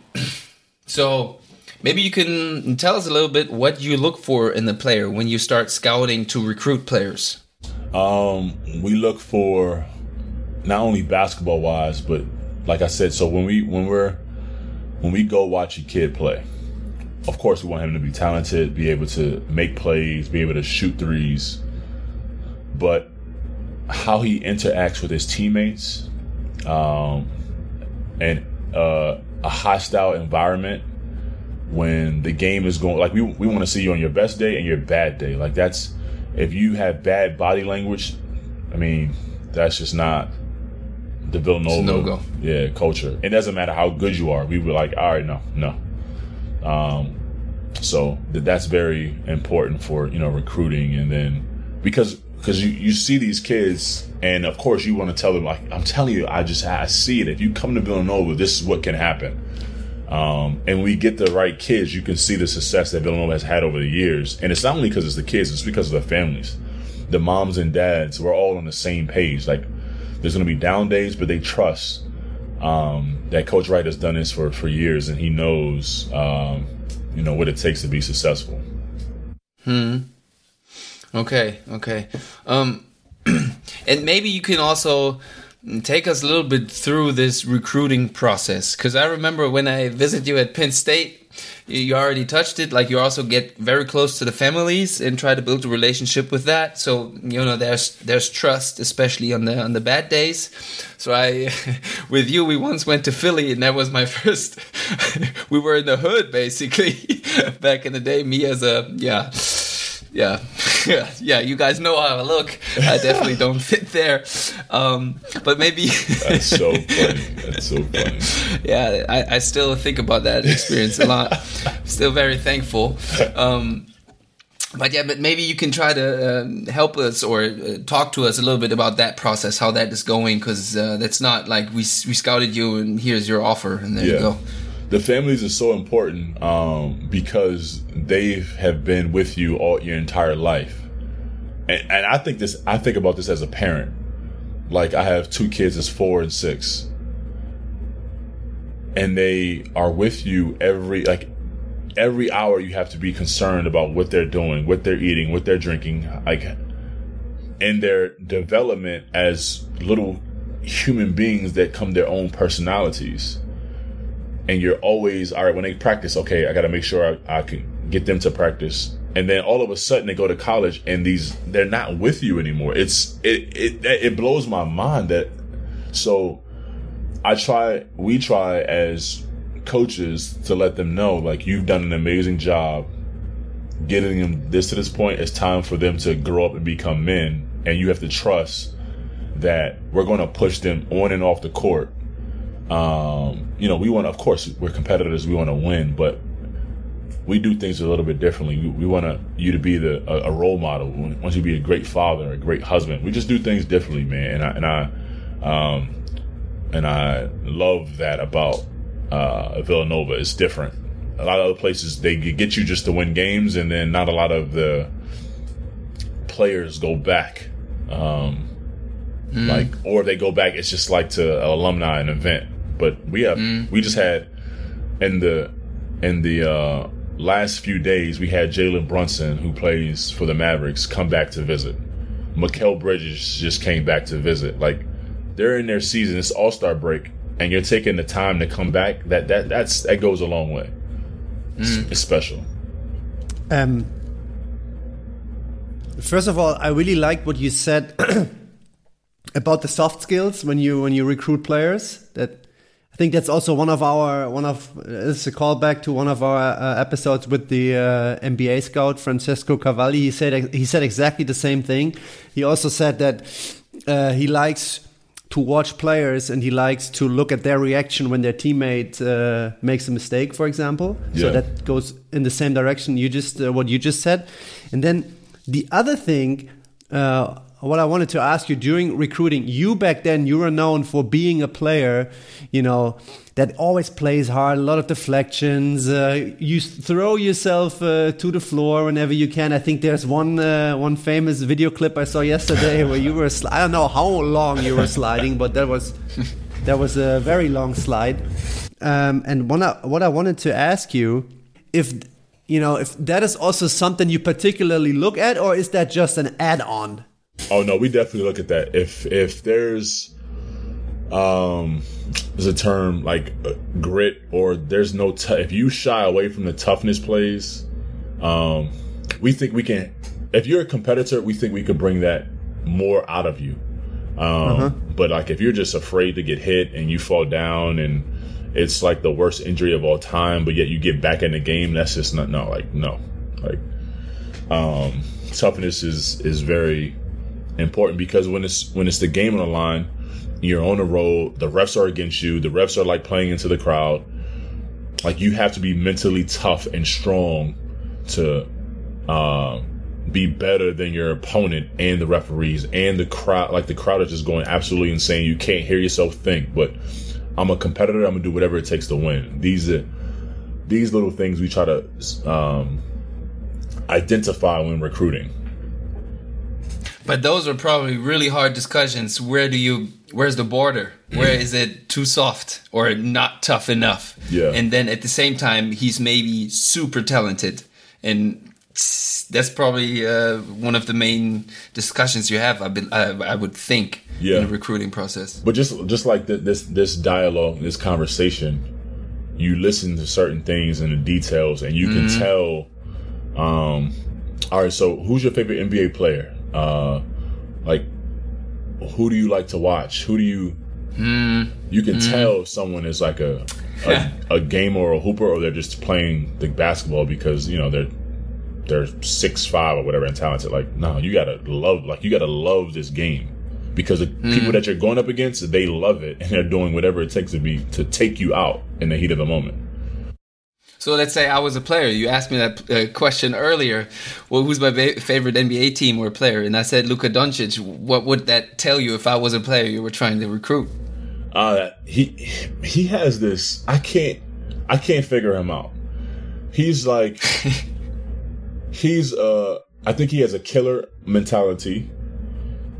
so maybe you can tell us a little bit what you look for in the player when you start scouting to recruit players. Um, we look for not only basketball wise, but like I said, so when we when we're when we go watch a kid play, of course we want him to be talented, be able to make plays, be able to shoot threes, but how he interacts with his teammates, um, and uh. a hostile environment when the game is going, like, we we want to see you on your best day and your bad day. Like, that's, if you have bad body language, I mean, that's just not the Villanova no-go. yeah culture. It doesn't matter how good you are. We were like, all right, no, no. Um, so th- that's very important for, you know, recruiting. And then because because you, you see these kids, and of course you want to tell them, like, I'm telling you, I just I see it. If you come to Villanova, this is what can happen. Um, and we get the right kids, you can see the success that Villanova has had over the years. And it's not only because it's the kids, it's because of the families. The moms and dads, we're all on the same page. Like, there's going to be down days, but they trust um, that Coach Wright has done this for, for years, and he knows, um, you know, what it takes to be successful. Hmm. Okay, okay. Um, and maybe you can also take us a little bit through this recruiting process. Because I remember when I visited you at Penn State, you already touched it. Like, you also get very close to the families and try to build a relationship with that. So, you know, there's there's trust, especially on the on the bad days. So I, with you, we once went to Philly, and that was my first. We were in the hood, basically, back in the day. Me as a yeah. Yeah, yeah, yeah. You guys know how I look. I definitely don't fit there. Um, but maybe That's so funny. That's so funny. Yeah, I, I still think about that experience a lot. Still very thankful. Um, but yeah, but maybe you can try to uh, help us or uh, talk to us a little bit about that process, how that is going, because uh, that's not like we we scouted you and here's your offer and there yeah. you go. The families are so important um, because they have been with you all your entire life, and, and I think this. I think about this as a parent. like I have two kids, it's four and six, and they are with you every like every hour. You have to be concerned about what they're doing, what they're eating, what they're drinking, like in their development as little human beings that come their own personalities. And you're always, all right, when they practice, okay, I got to make sure I, I can get them to practice. And then all of a sudden they go to college and these, they're not with you anymore. It's, it, it, it blows my mind that, so I try, we try as coaches to let them know, like, you've done an amazing job getting them this to this point. It's time for them to grow up and become men. And you have to trust that we're going to push them on and off the court. Um, you know, we want to, of course, we're competitors. We want to win, but we do things a little bit differently. We, we want to, you to be the a, a role model. We want you to be a great father, a great husband. We just do things differently, man. And I and I um, and I love that about uh, Villanova. It's different. A lot of other places, they get you just to win games, and then not a lot of the players go back. Um, mm. Like, or they go back, it's just like to an alumni, an event. But we have, mm. we just had in the, in the, uh, last few days, we had Jalen Brunson, who plays for the Mavericks, come back to visit. Mikal Bridges just came back to visit. Like, they're in their season, it's All-Star break, and you're taking the time to come back. That, that, that's, that goes a long way. It's, mm. it's special. Um, first of all, I really like what you said about the soft skills when you, when you recruit players. That, I think that's also one of our, one of, it's a callback to one of our uh, episodes with the uh, N B A scout, Francesco Cavalli. He said, he said exactly the same thing. He also said that uh, he likes to watch players and he likes to look at their reaction when their teammate uh, makes a mistake, for example. Yeah. So that goes in the same direction you just, uh, what you just said. And then the other thing, uh, what I wanted to ask you, during recruiting, you back then, you were known for being a player, you know, that always plays hard, a lot of deflections. Uh, you throw yourself uh, to the floor whenever you can. I think there's one uh, one famous video clip I saw yesterday where you were, sli- I don't know how long you were sliding, but that was that was a very long slide. Um, and one, what I wanted to ask you, if you know, if that is also something you particularly look at, or is that just an add-on? Oh no, we definitely look at that. If if there's um there's a term like uh, grit, or there's no t- if you shy away from the toughness plays, um we think we can. If you're a competitor, we think we could bring that more out of you. Um uh-huh. But like if you're just afraid to get hit and you fall down and it's like the worst injury of all time, but yet you get back in the game, that's just not no like no like um toughness is is very important, because when it's when it's the game on the line, you're on the road, the refs are against you, the refs are like playing into the crowd. Like, you have to be mentally tough and strong to uh, be better than your opponent and the referees and the crowd. Like, the crowd is just going absolutely insane. You can't hear yourself think. But I'm a competitor. I'm gonna do whatever it takes to win. These are these little things we try to um, identify when recruiting. But those are probably really hard discussions. Where do you, where's the border? Where is it too soft or not tough enough? Yeah. And then at the same time, he's maybe super talented. And that's probably uh, one of the main discussions you have, I, be, I, I would think, yeah. in the recruiting process. But just just like the, this this dialogue, this conversation, you listen to certain things and the details, and you can mm-hmm. tell, um, all right, so who's your favorite N B A player? Uh, like, who do you like to watch? Who do you, mm. you can mm. tell if someone is like a, a, a gamer or a hooper, or they're just playing the basketball because, you know, they're, they're six, five or whatever and talented. Like, no, you gotta love, like, you gotta love this game, because the mm. people that you're going up against, they love it and they're doing whatever it takes to be, to take you out in the heat of the moment. So let's say I was a player. You asked me that uh, question earlier. Well, who's my ba- favorite N B A team or player? And I said Luka Doncic. What would that tell you if I was a player you were trying to recruit? Uh, he he has this. I can't I can't figure him out. He's like he's uh I think he has a killer mentality,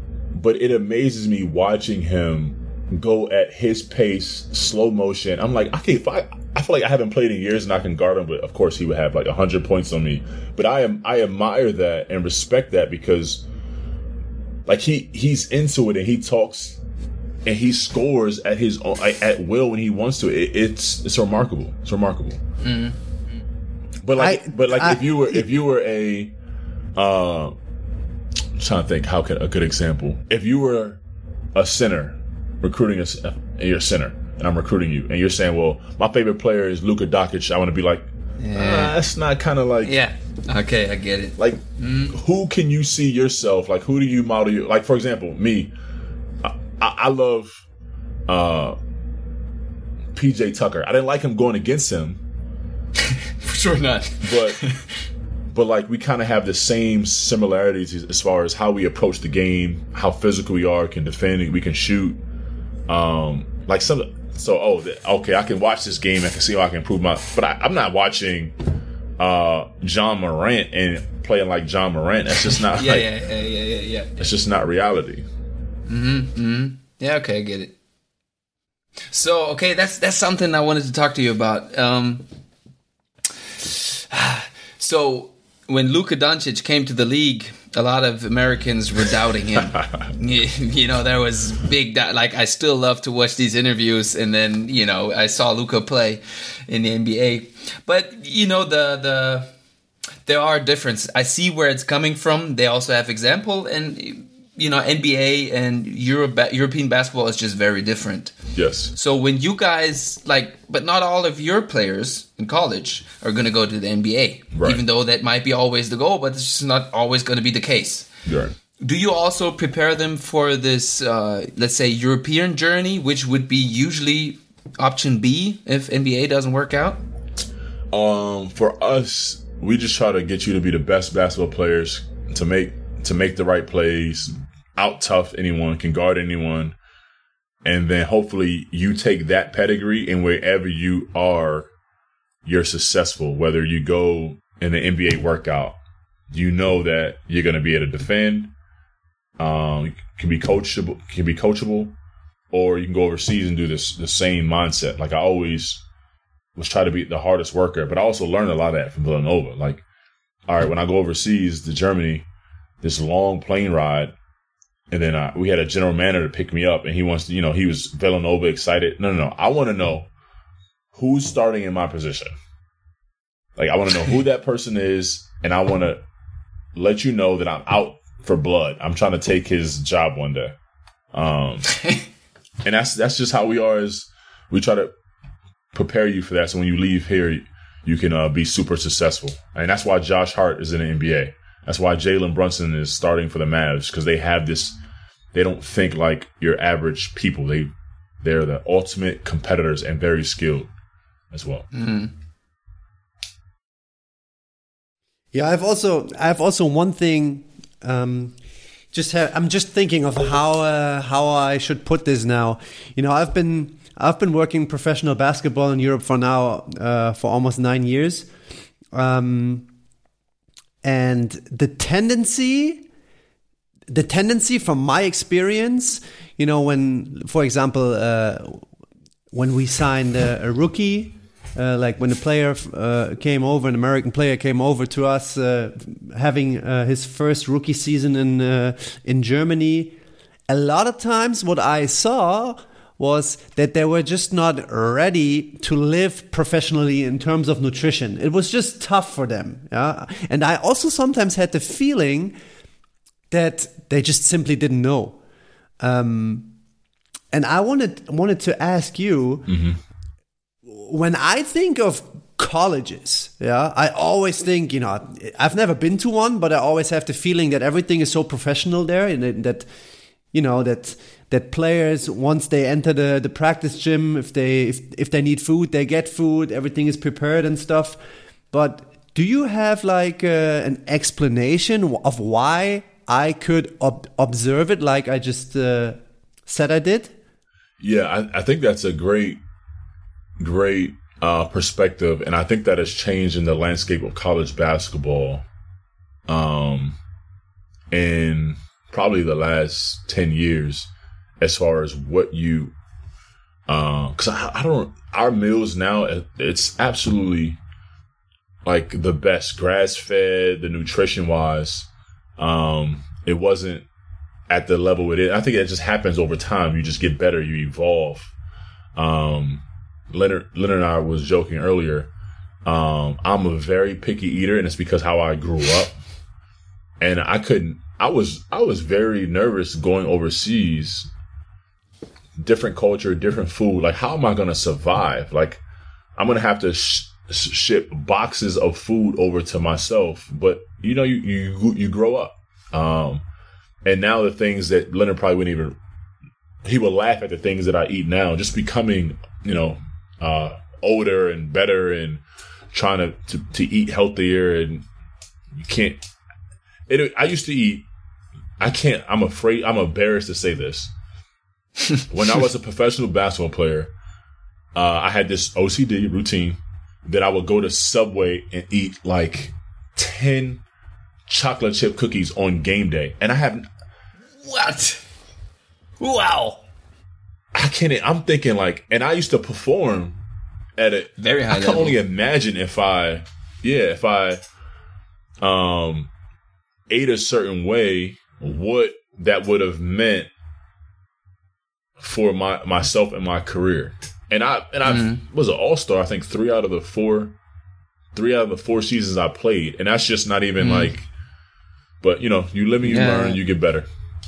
but it amazes me watching him go at his pace, slow motion. I'm like, I can't. I, I feel like I haven't played in years and I can guard him, but of course he would have like a hundred points on me. But I am I admire that and respect that because, like he he's into it and he talks and he scores at his own, at will when he wants to. It, it's it's remarkable. It's remarkable. Mm-hmm. But like, I, but like, I, if you were if you were a, uh, I'm trying to think how can a good example. If you were a center recruiting a, and you're a center, and I'm recruiting you, and you're saying, well, my favorite player is Luka Doncic. I want to be like, yeah. uh, that's not kind of like, yeah, okay, I get it. Like, mm. who can you see yourself? Like, who do you model your? Like, for example, me, I, I, I love uh, P J Tucker. I didn't like him going against him. For sure not. But but like we kind of have the same similarities as far as how we approach the game, how physical we are, can defend, we can shoot. Um, like some. So oh, okay, I can watch this game. I can see how I can improve my. But I, I'm not watching uh, John Morant and playing like John Morant. That's just not. yeah, like, yeah, yeah, yeah, yeah, yeah. It's just not reality. Mm-hmm. Mm-hmm. Yeah. Okay, I get it. So okay, that's that's something I wanted to talk to you about. Um, So when Luka Doncic came to the league, a lot of Americans were doubting him. you, you know, there was big doubt. Like, I still love to watch these interviews, and then you know, I saw Luka play in the N B A. But you know, the the there are differences. I see where it's coming from. They also have example, and you know, N B A and Europe, European basketball is just very different. Yes. So when you guys, like, but not all of your players in college are going to go to the N B A, right. Even though that might be always the goal, but it's just not always going to be the case. Right. Do you also prepare them for this, uh, let's say, European journey, which would be usually option B if N B A doesn't work out? Um, for us, we just try to get you to be the best basketball players, to make to make the right plays, out tough anyone, can guard anyone. And then hopefully you take that pedigree and wherever you are, you're successful. Whether you go in the N B A workout, you know that you're going to be able to defend. Um, can be coachable, can be coachable, or you can go overseas and do this the same mindset. Like I always was try to be the hardest worker, but I also learned a lot of that from Villanova. Like, all right, when I go overseas to Germany, this long plane ride. And then I, we had a general manager to pick me up, and he wants to, you know, he was Villanova excited. No, no, no. I want to know who's starting in my position. Like, I want to know who that person is, and I want to let you know that I'm out for blood. I'm trying to take his job one day. Um, and that's that's just how we are. Is we try to prepare you for that, so when you leave here, you can uh, be super successful. And that's why Josh Hart is in the N B A. That's why Jalen Brunson is starting for the Mavs, because they have this. They don't think like your average people. They they're the ultimate competitors and very skilled as well. Mm-hmm. Yeah, I've also I've also one thing. Um, just have, I'm just thinking of how uh, how I should put this now. You know, I've been I've been working professional basketball in Europe for now uh, for almost nine years. Um, And the tendency, the tendency from my experience, you know, when, for example, uh, when we signed a, a rookie, uh, like when a player uh, came over, an American player came over to us, uh, having uh, his first rookie season in uh, in Germany, a lot of times what I saw was that they were just not ready to live professionally in terms of nutrition. It was just tough for them. Yeah? And I also sometimes had the feeling that they just simply didn't know. Um, and I wanted wanted to ask you, mm-hmm. when I think of colleges, yeah, I always think, you know, I've never been to one, but I always have the feeling that everything is so professional there, and that, you know, that that players, once they enter the, the practice gym, if they if, if they need food, they get food, everything is prepared and stuff. But do you have like uh, an explanation of why I could ob- observe it like I just uh, said I did? Yeah, I, I think that's a great, great uh, perspective. And I think that has changed in the landscape of college basketball um, in probably the last ten years as far as what you, because uh, I, I don't, our meals now, it's absolutely like the best, grass fed, the nutrition wise. Um, it wasn't at the level it is. I think it just happens over time. You just get better, you evolve. Um, Leonard, Leonard and I was joking earlier. Um, I'm a very picky eater, and it's because how I grew up. And I couldn't, I was, I was very nervous going overseas, different culture, different food. Like, how am I going to survive? Like, I'm going to have to sh- ship boxes of food over to myself. But, you know, you, you, you grow up. Um, and now the things that Leonard probably wouldn't even, he would laugh at the things that I eat now, just becoming, you know, uh, older and better and trying to, to, to eat healthier. And you can't, it, I used to eat, I can't, I'm afraid, I'm embarrassed to say this. When I was a professional basketball player, uh, I had this O C D routine that I would go to Subway and eat like ten chocolate chip cookies on game day. And I haven't. What? Wow. I can't, I'm thinking like, and I used to perform at a very high I can level. only imagine if I, yeah, if I um ate a certain way, what that would have meant for my myself and my career. And I and I mm-hmm. was an all-star, I think three out of the four three out of the four seasons I played. And that's just not even mm-hmm. like, but you know, you live and you yeah. learn, you get better.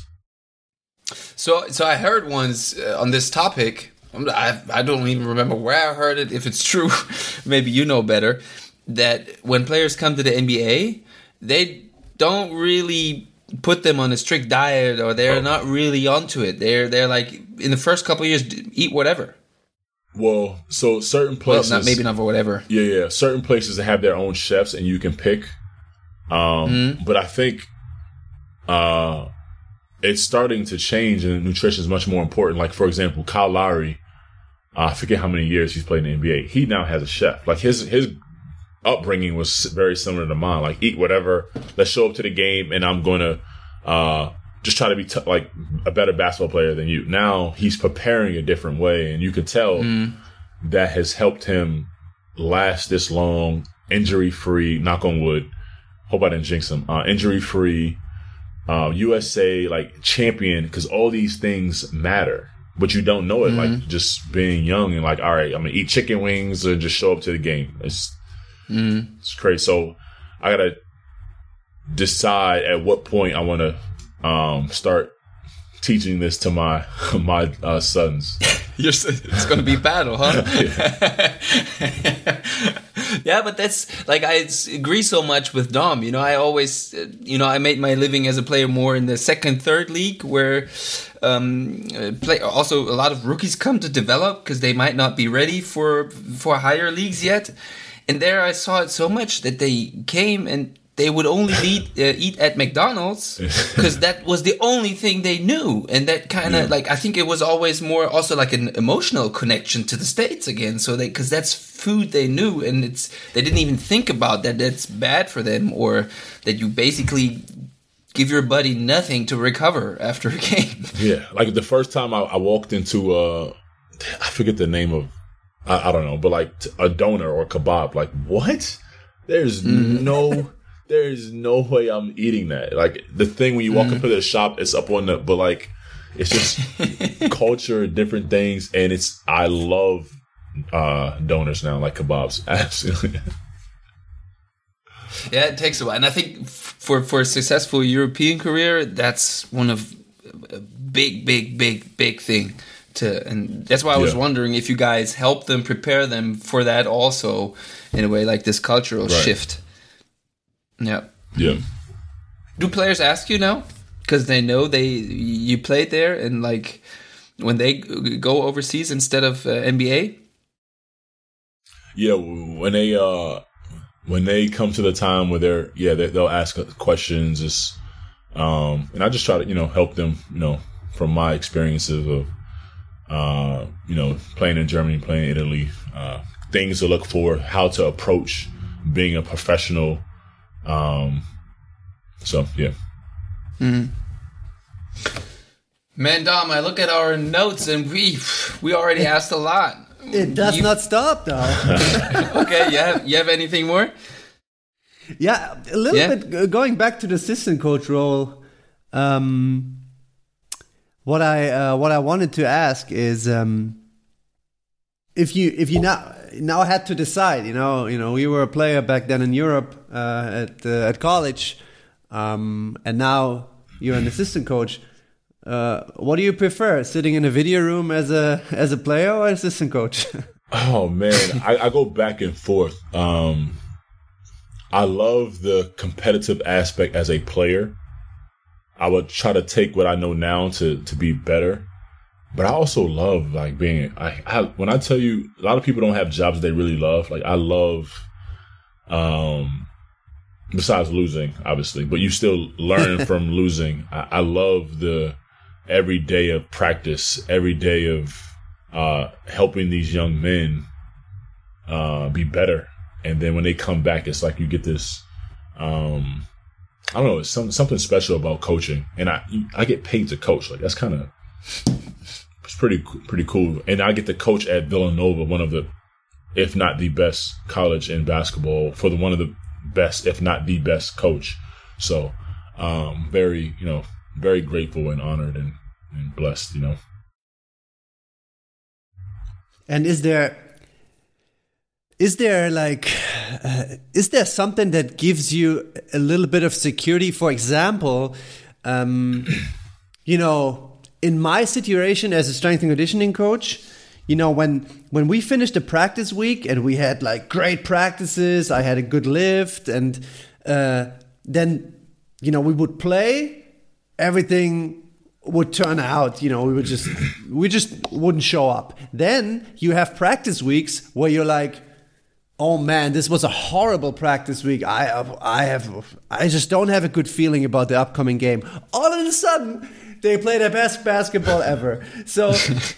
So so I heard once uh, on this topic, I I don't even remember where I heard it, if it's true, maybe you know better, that when players come to the N B A, they don't really put them on a strict diet, or they're oh. not really onto it. They're they're like, in the first couple of years, eat whatever. Well, so certain places, well, not, maybe not for whatever. Yeah, yeah. Certain places that have their own chefs and you can pick. Um, mm-hmm. But I think uh, it's starting to change, and nutrition is much more important. Like, for example, Kyle Lowry, uh, I forget how many years he's played in the N B A. He now has a chef. Like, his his upbringing was very similar to mine. Like, eat whatever. Let's show up to the game, and I'm going to uh, just try to be t- like a better basketball player than you. Now he's preparing a different way, and you can tell mm. that has helped him last this long, injury free. Knock on wood. Hope I didn't jinx him. Uh, injury free, uh, U S A like champion, because all these things matter, but you don't know it. Mm. Like, just being young and like, all right, I'm gonna eat chicken wings or just show up to the game. It's Mm. It's crazy. So I gotta decide at what point I want to um, start teaching this to my my uh, sons. You're, it's going to be battle, huh? Yeah, but that's like, I agree so much with Dom. You know, I always, you know, I made my living as a player more in the second, third league, where um, play also a lot of rookies come to develop because they might not be ready for for higher leagues yet. And there I saw it so much that they came and they would only eat, uh, eat at McDonald's because that was the only thing they knew. And that kind of yeah. like, I think it was always more also like an emotional connection to the States again. So they, because that's food they knew, and it's, they didn't even think about that that's bad for them, or that you basically give your body nothing to recover after a game. Yeah. Like the first time I, I walked into, uh, I forget the name of, I, I don't know, but like a doner or a kebab, like what? There's mm. no, there's no way I'm eating that. Like the thing when you walk mm. into the shop, it's up on the, but like it's just culture, different things, and it's I love uh, doners now, like kebabs, absolutely. Yeah, it takes a while, and I think for for a successful European career, that's one of a big, big, big, big thing. To, and that's why I was yeah. wondering if you guys help them, prepare them for that also, in a way, like this cultural right. shift. Yeah. Yeah. Do players ask you now? Because they know they you played there, and like when they go overseas instead of uh, N B A? Yeah, when they uh, when they come to the time where they're, yeah, they, they'll ask questions. It's, um, and I just try to, you know, help them, you know, from my experiences of, Uh, you know, playing in Germany, playing in Italy, uh, things to look for, how to approach being a professional. Um, so, yeah. Mm-hmm. Man, Dom, I look at our notes and we we already asked a lot. It does You- not stop, though. Okay, you have you have anything more? Yeah, a little Yeah. bit uh, going back to the assistant coach role. Um, what I uh, what I wanted to ask is um, if you if you now now had to decide. You know, you know, we were a player back then in Europe uh, at uh, at college, um, and now you're an assistant coach. Uh, what do you prefer, sitting in a video room as a as a player or assistant coach? Oh man, I, I go back and forth. Um, I love the competitive aspect as a player. I would try to take what I know now to, to be better. But I also love like being, I, I, when I tell you, a lot of people don't have jobs they really love. Like I love, um, besides losing, obviously, but you still learn from losing. I, I love the every day of practice, every day of, uh, helping these young men, uh, be better. And then when they come back, it's like you get this, um, I don't know, it's some, something special about coaching. And I I get paid to coach. Like, that's kind of, it's pretty, pretty cool. And I get to coach at Villanova, one of the, if not the best college in basketball, for the one of the best, if not the best coach. So, um, very, you know, very grateful and honored and, and blessed, you know. And is there is there like uh, is there something that gives you a little bit of security? For example, um, you know, in my situation as a strength and conditioning coach, you know, when when we finished the practice week and we had like great practices, I had a good lift, and uh, then you know we would play, everything would turn out, you know, we would just we just wouldn't show up. Then you have practice weeks where you're like, oh man, this was a horrible practice week. I have, I have, I just don't have a good feeling about the upcoming game. All of a sudden, they play their best basketball ever. So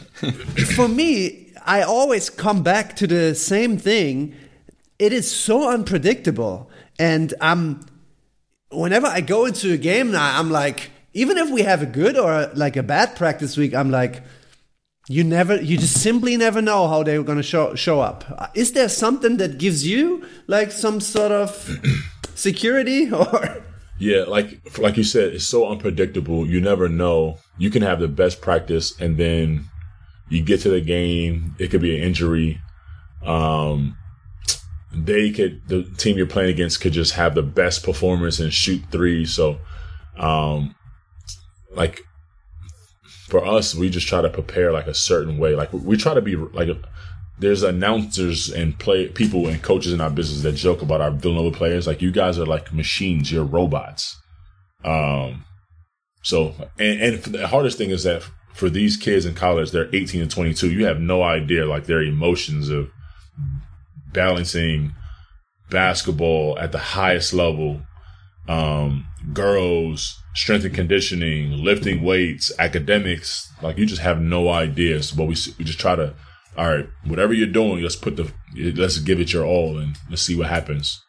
for me, I always come back to the same thing. It is so unpredictable, and I'm whenever I go into a game now, I'm like, even if we have a good or like a bad practice week, I'm like, you never, you just simply never know how they're going to show show up. Is there something that gives you like some sort of security or? Yeah, like like you said, it's so unpredictable. You never know. You can have the best practice, and then you get to the game. It could be an injury. Um, they could the team you're playing against could just have the best performance and shoot threes. So, um, like for us, we just try to prepare like a certain way. Like we try to be like. There's announcers and play people and coaches in our business that joke about our Villanova players. Like, you guys are like machines. You're robots. Um, so, and, and the hardest thing is that for these kids in college, they're eighteen and twenty-two. You have no idea, like, their emotions of balancing basketball at the highest level, um, girls, strength and conditioning, lifting weights, academics. Like, you just have no idea. So, but we, we just try to, all right, whatever you're doing, let's put the, let's give it your all and let's see what happens.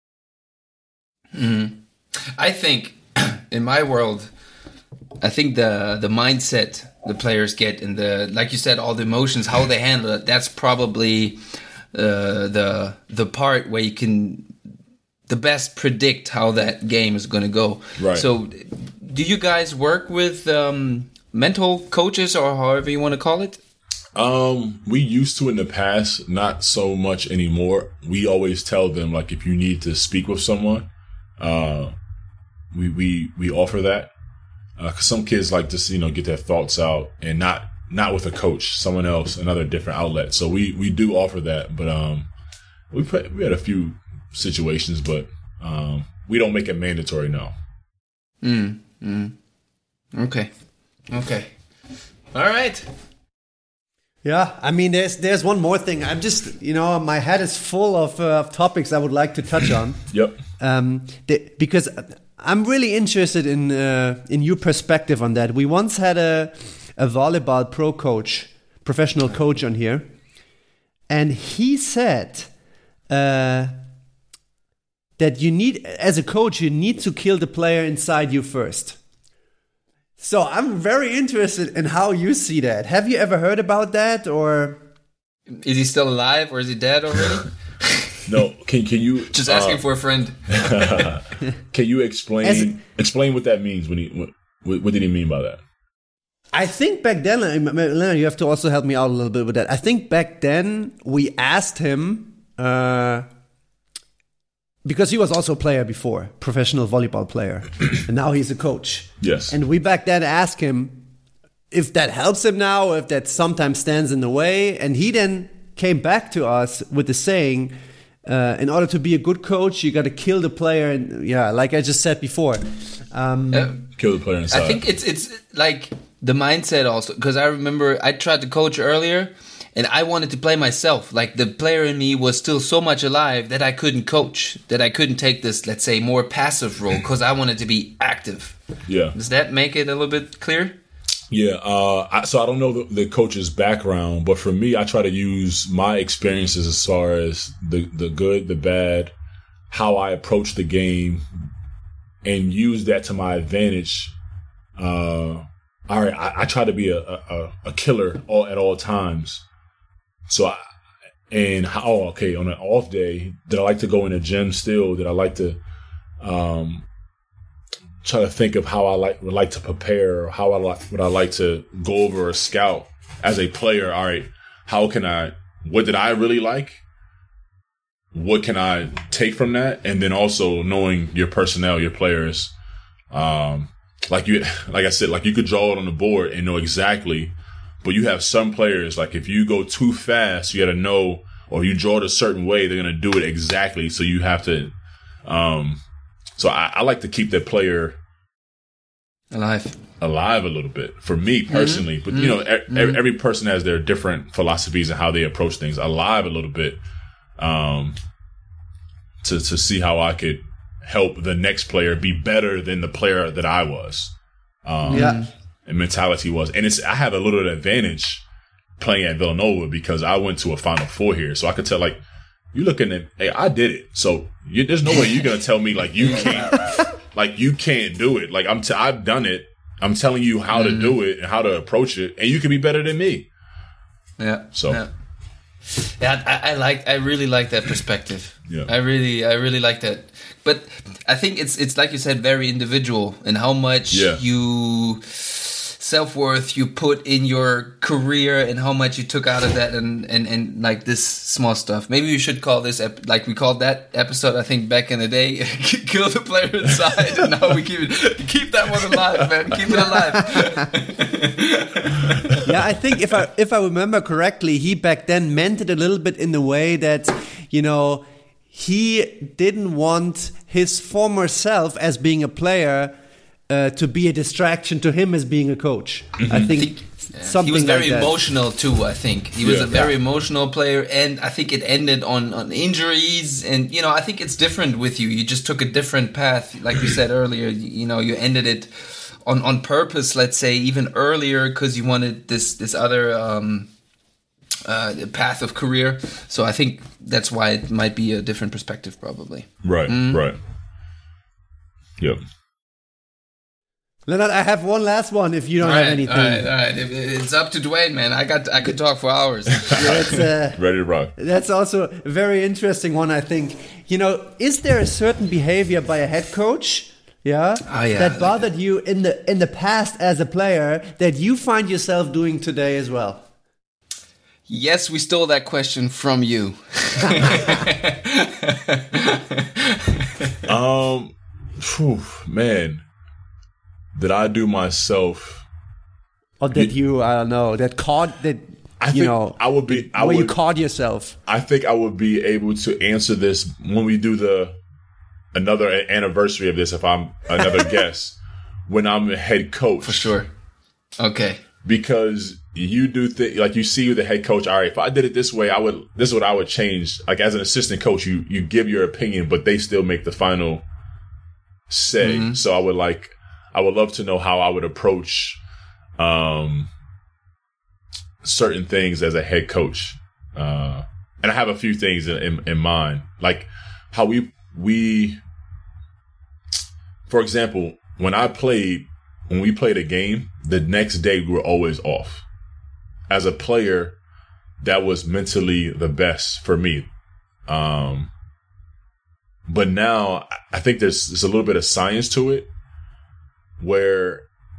Mm-hmm. I think in my world, I think the the mindset the players get and the, like you said, all the emotions, how they handle it, that's probably uh, the the part where you can the best predict how that game is going to go. Right. So, do you guys work with um, mental coaches or however you want to call it? Um, we used to in the past, not so much anymore. We always tell them, like, if you need to speak with someone, uh, we, we, we offer that. Uh, 'cause some kids like to, you know, get their thoughts out and not, not with a coach, someone else, another different outlet. So we, we do offer that, but, um, we put, we had a few situations, but, um, we don't make it mandatory now. Mm, mm. Okay. Okay. All right. Yeah, I mean, there's there's one more thing. I'm just, you know, my head is full of, uh, of topics I would like to touch on. Yep. Um, the, because I'm really interested in uh, in your perspective on that. We once had a a volleyball pro coach, professional coach on here, and he said uh, that you need, as a coach, you need to kill the player inside you first. So I'm very interested in how you see that. Have you ever heard about that, or is he still alive or is he dead already? No, can can you just asking uh, for a friend? Can you explain it, explain what that means? When he what, what did he mean by that? I think back then, Leonard, you have to also help me out a little bit with that. I think back then we asked him uh, because he was also a player before, professional volleyball player, and now he's a coach. Yes, and we back then asked him if that helps him now, or if that sometimes stands in the way, and he then came back to us with the saying. Uh, in order to be a good coach, you got to kill the player, and yeah, like I just said before, um, uh, kill the player inside. I think it's it's like the mindset also, because I remember I tried to coach earlier, and I wanted to play myself. Like the player in me was still so much alive that I couldn't coach, that I couldn't take this, let's say, more passive role because I wanted to be active. Yeah, does that make it a little bit clear? Yeah, uh, I, so I don't know the, the coach's background, but for me, I try to use my experiences as far as the, the good, the bad, how I approach the game, and use that to my advantage. Uh, all right, I, I try to be a, a, a killer all, at all times. So, I, and how, oh, okay, on an off day, did I like to go in the gym still? Did I like to um, try to think of how I like would like to prepare, or how I like would I like to go over a scout as a player? All right, how can I? What did I really like? What can I take from that? And then also knowing your personnel, your players, um, like you, like I said, like you could draw it on the board and know exactly. But you have some players, like if you go too fast, you got to know, or you draw it a certain way, they're going to do it exactly. So you have to. Um, So I, I like to keep that player alive, alive a little bit for me personally. Mm-hmm. But you know, mm-hmm. every, every person has their different philosophies and how they approach things. Alive a little bit, um, to to see how I could help the next player be better than the player that I was. Um, yeah, and mentality was, and it's I have a little advantage playing at Villanova because I went to a Final Four here, so I could tell like. You looking at, hey, I did it. So you, there's no way you're going to tell me like you can't, like you can't do it. Like I'm, t- I've done it. I'm telling you how mm-hmm. to do it and how to approach it. And you can be better than me. Yeah. So. Yeah, yeah I, I like, I really like that perspective. Yeah. I really, I really like that. But I think it's, it's like you said, very individual in how much yeah. you self-worth you put in your career and how much you took out of that and, and, and like this small stuff. Maybe we should call this, ep- like we called that episode, I think back in the day, Kill the Player Inside. And now we keep it, keep that one alive, man. Keep it alive. Yeah, I think if I, if I remember correctly, he back then meant it a little bit in the way that, you know, he didn't want his former self as being a player Uh, to be a distraction to him as being a coach. Mm-hmm. I think, I think yeah. something he was very like that. emotional too. I think he was yeah. a very yeah. emotional player, and I think it ended on, on injuries. And you know, I think it's different with you. You just took a different path, like you said earlier. You, you know, you ended it on, on purpose. Let's say even earlier because you wanted this this other um, uh, path of career. So I think that's why it might be a different perspective, probably. Right. Mm. Right. Yep. Leonard, I have one last one. If you don't all have right, anything, all right, all right. It's up to Dwayne, man. I got, I could talk for hours. That's, uh, ready to rock. That's also a very interesting one. I think. You know, is there a certain behavior by a head coach, yeah, oh, yeah that bothered you in the in the past as a player that you find yourself doing today as well? Yes, we stole that question from you. um, whew, man. Did I do myself? Or did you, you I don't know, that caught, that, I you think know, I would be, I where would, you caught yourself? I think I would be able to answer this when we do the, another anniversary of this, if I'm another guest, when I'm a head coach. For sure. Okay. Because you do th- like you see the head coach, all right, if I did it this way, I would, this is what I would change. Like as an assistant coach, you, you give your opinion, but they still make the final say. Mm-hmm. So I would like, I would love to know how I would approach um, certain things as a head coach. Uh, and I have a few things in, in, in mind, like how we, we, for example, when I played, when we played a game, the next day we were always off. As a player, that was mentally the best for me. Um, but now I think there's, there's a little bit of science to it where,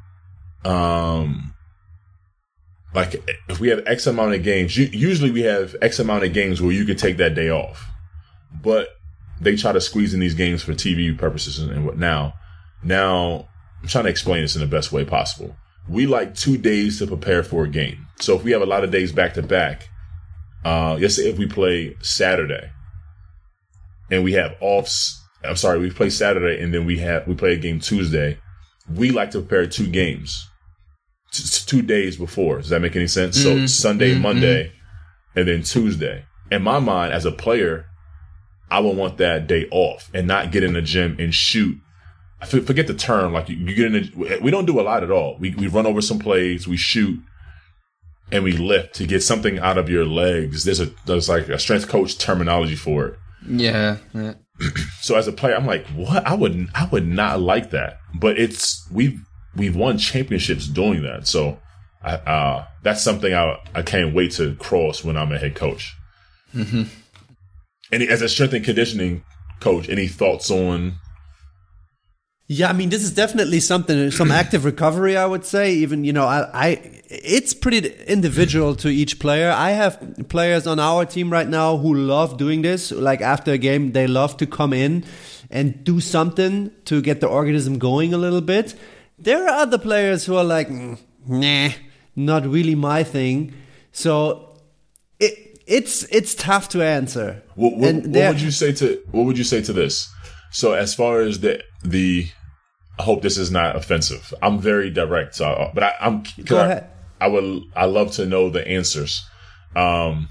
um, like if we have X amount of games, usually we have X amount of games where you could take that day off, but they try to squeeze in these games for T V purposes and what now, now I'm trying to explain this in the best way possible. We like two days to prepare for a game. So if we have a lot of days back to back, uh, let's say if we play Saturday and we have offs, I'm sorry, we play Saturday and then we have, we play a game Tuesday. We like to prepare two games t- two days before. Does that make any sense? Mm-hmm. So Sunday, mm-hmm. Monday, and then Tuesday. In my mind, as a player, I would want that day off and not get in the gym and shoot. I forget the term. Like you, you get in the, we don't do a lot at all. We we run over some plays, we shoot, and we lift to get something out of your legs. There's a there's like a strength coach terminology for it. Yeah. yeah. So as a player, I'm like, what? I would I would not like that. But it's we've we've won championships doing that. So I, uh, that's something I I can't wait to cross when I'm a head coach. Mm-hmm. And as a strength and conditioning coach, any thoughts on? Yeah, I mean, this is definitely something, some active recovery, I would say. Even, you know, I, I, it's pretty individual to each player. I have players on our team right now who love doing this. Like after a game, they love to come in and do something to get the organism going a little bit. There are other players who are like, mm, nah, not really my thing. So it, it's, it's tough to answer. What, what, what would you say to, what would you say to this? So as far as the, the, I hope this is not offensive. I'm very direct, so, but I, I'm, Go ahead. I, I would, I love to know the answers. Um,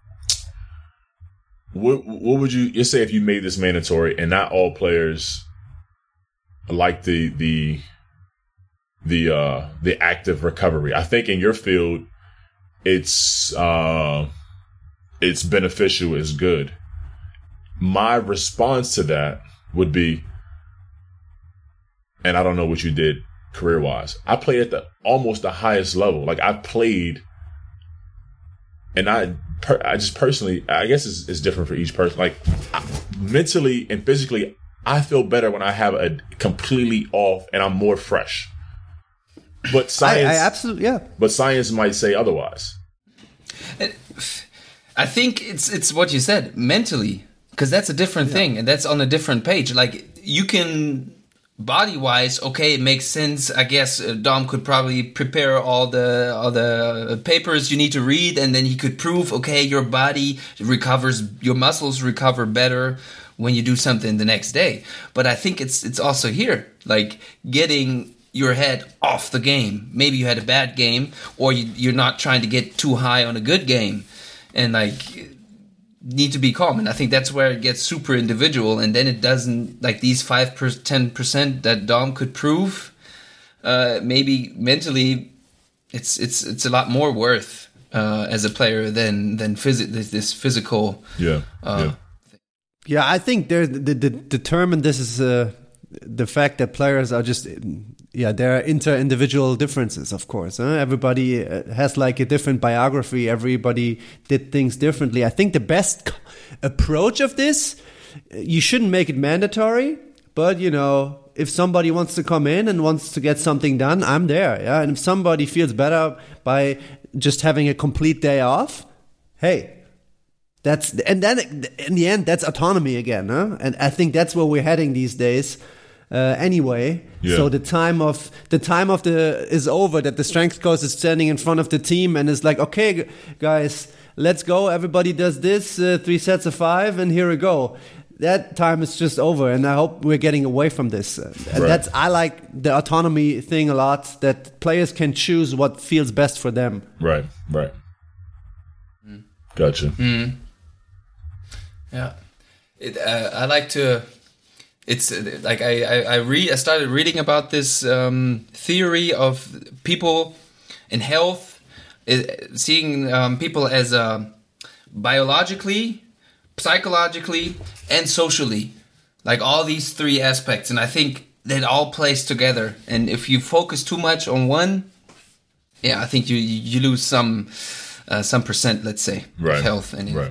what, what would you, you say if you made this mandatory and not all players like the, the, the, uh, the active recovery? I think in your field, it's, uh, it's beneficial, it's good. My response to that would be, and I don't know what you did career wise. I played at the almost the highest level. Like I played, and I, per, I just personally, I guess it's, it's different for each person. Like I, mentally and physically, I feel better when I have a completely off and I'm more fresh. But science, I, I absolutely, yeah. But science might say otherwise. I think it's it's what you said mentally. Because that's a different yeah. thing, and that's on a different page. Like, you can, body-wise, okay, it makes sense. I guess uh, Dom could probably prepare all the all the papers you need to read, and then he could prove, okay, your body recovers, your muscles recover better when you do something the next day. But I think it's it's also here, like, getting your head off the game. Maybe you had a bad game, or you, you're not trying to get too high on a good game. And, like, need to be calm, and I think that's where it gets super individual, and then it doesn't, like these five per ten percent that Dom could prove, uh, maybe mentally it's it's it's a lot more worth uh, as a player than than phys- this, this physical yeah uh, yeah. yeah I think there's the, the determined this is uh, the fact that players are just yeah there are inter-individual differences, of course. Huh? Everybody has like a different biography. Everybody did things differently. I think the best approach of this, you shouldn't make it mandatory, but you know, if somebody wants to come in and wants to get something done, I'm there. Yeah, and if somebody feels better by just having a complete day off, hey, that's and then in the end, that's autonomy again. Huh? And I think that's where we're heading these days. Uh, anyway, yeah. So the time of the time of the is over. That the strength coach is standing in front of the team and is like, "Okay, guys, let's go. Everybody does this uh, three sets of five, and here we go." That time is just over, and I hope we're getting away from this. And right. That's I like the autonomy thing a lot. That players can choose what feels best for them. Right, right. Mm. Gotcha. Mm. Yeah, it, uh, I like to. It's like I I, I read I started reading about this um, theory of people in health, it, seeing um, people as uh, biologically, psychologically, and socially, like all these three aspects. And I think that all plays together. And if you focus too much on one, yeah, I think you you lose some uh, some percent, let's say, right. of health. And right.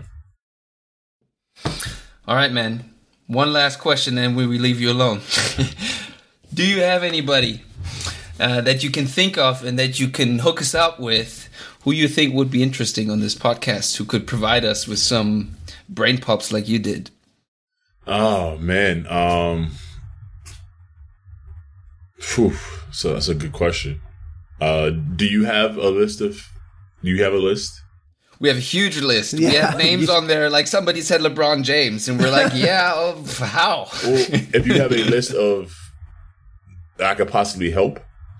All right, man. One last question, and we will leave you alone. Do you have anybody uh, that you can think of and that you can hook us up with, who you think would be interesting on this podcast, who could provide us with some brain pops like you did? Oh man, um, whew, so that's a good question. Uh, do you have a list of? Do you have a list? We have a huge list. Yeah. We have names on there. Like somebody said LeBron James, and we're like, yeah, oh, how? Well, if you have a list of that I could possibly help,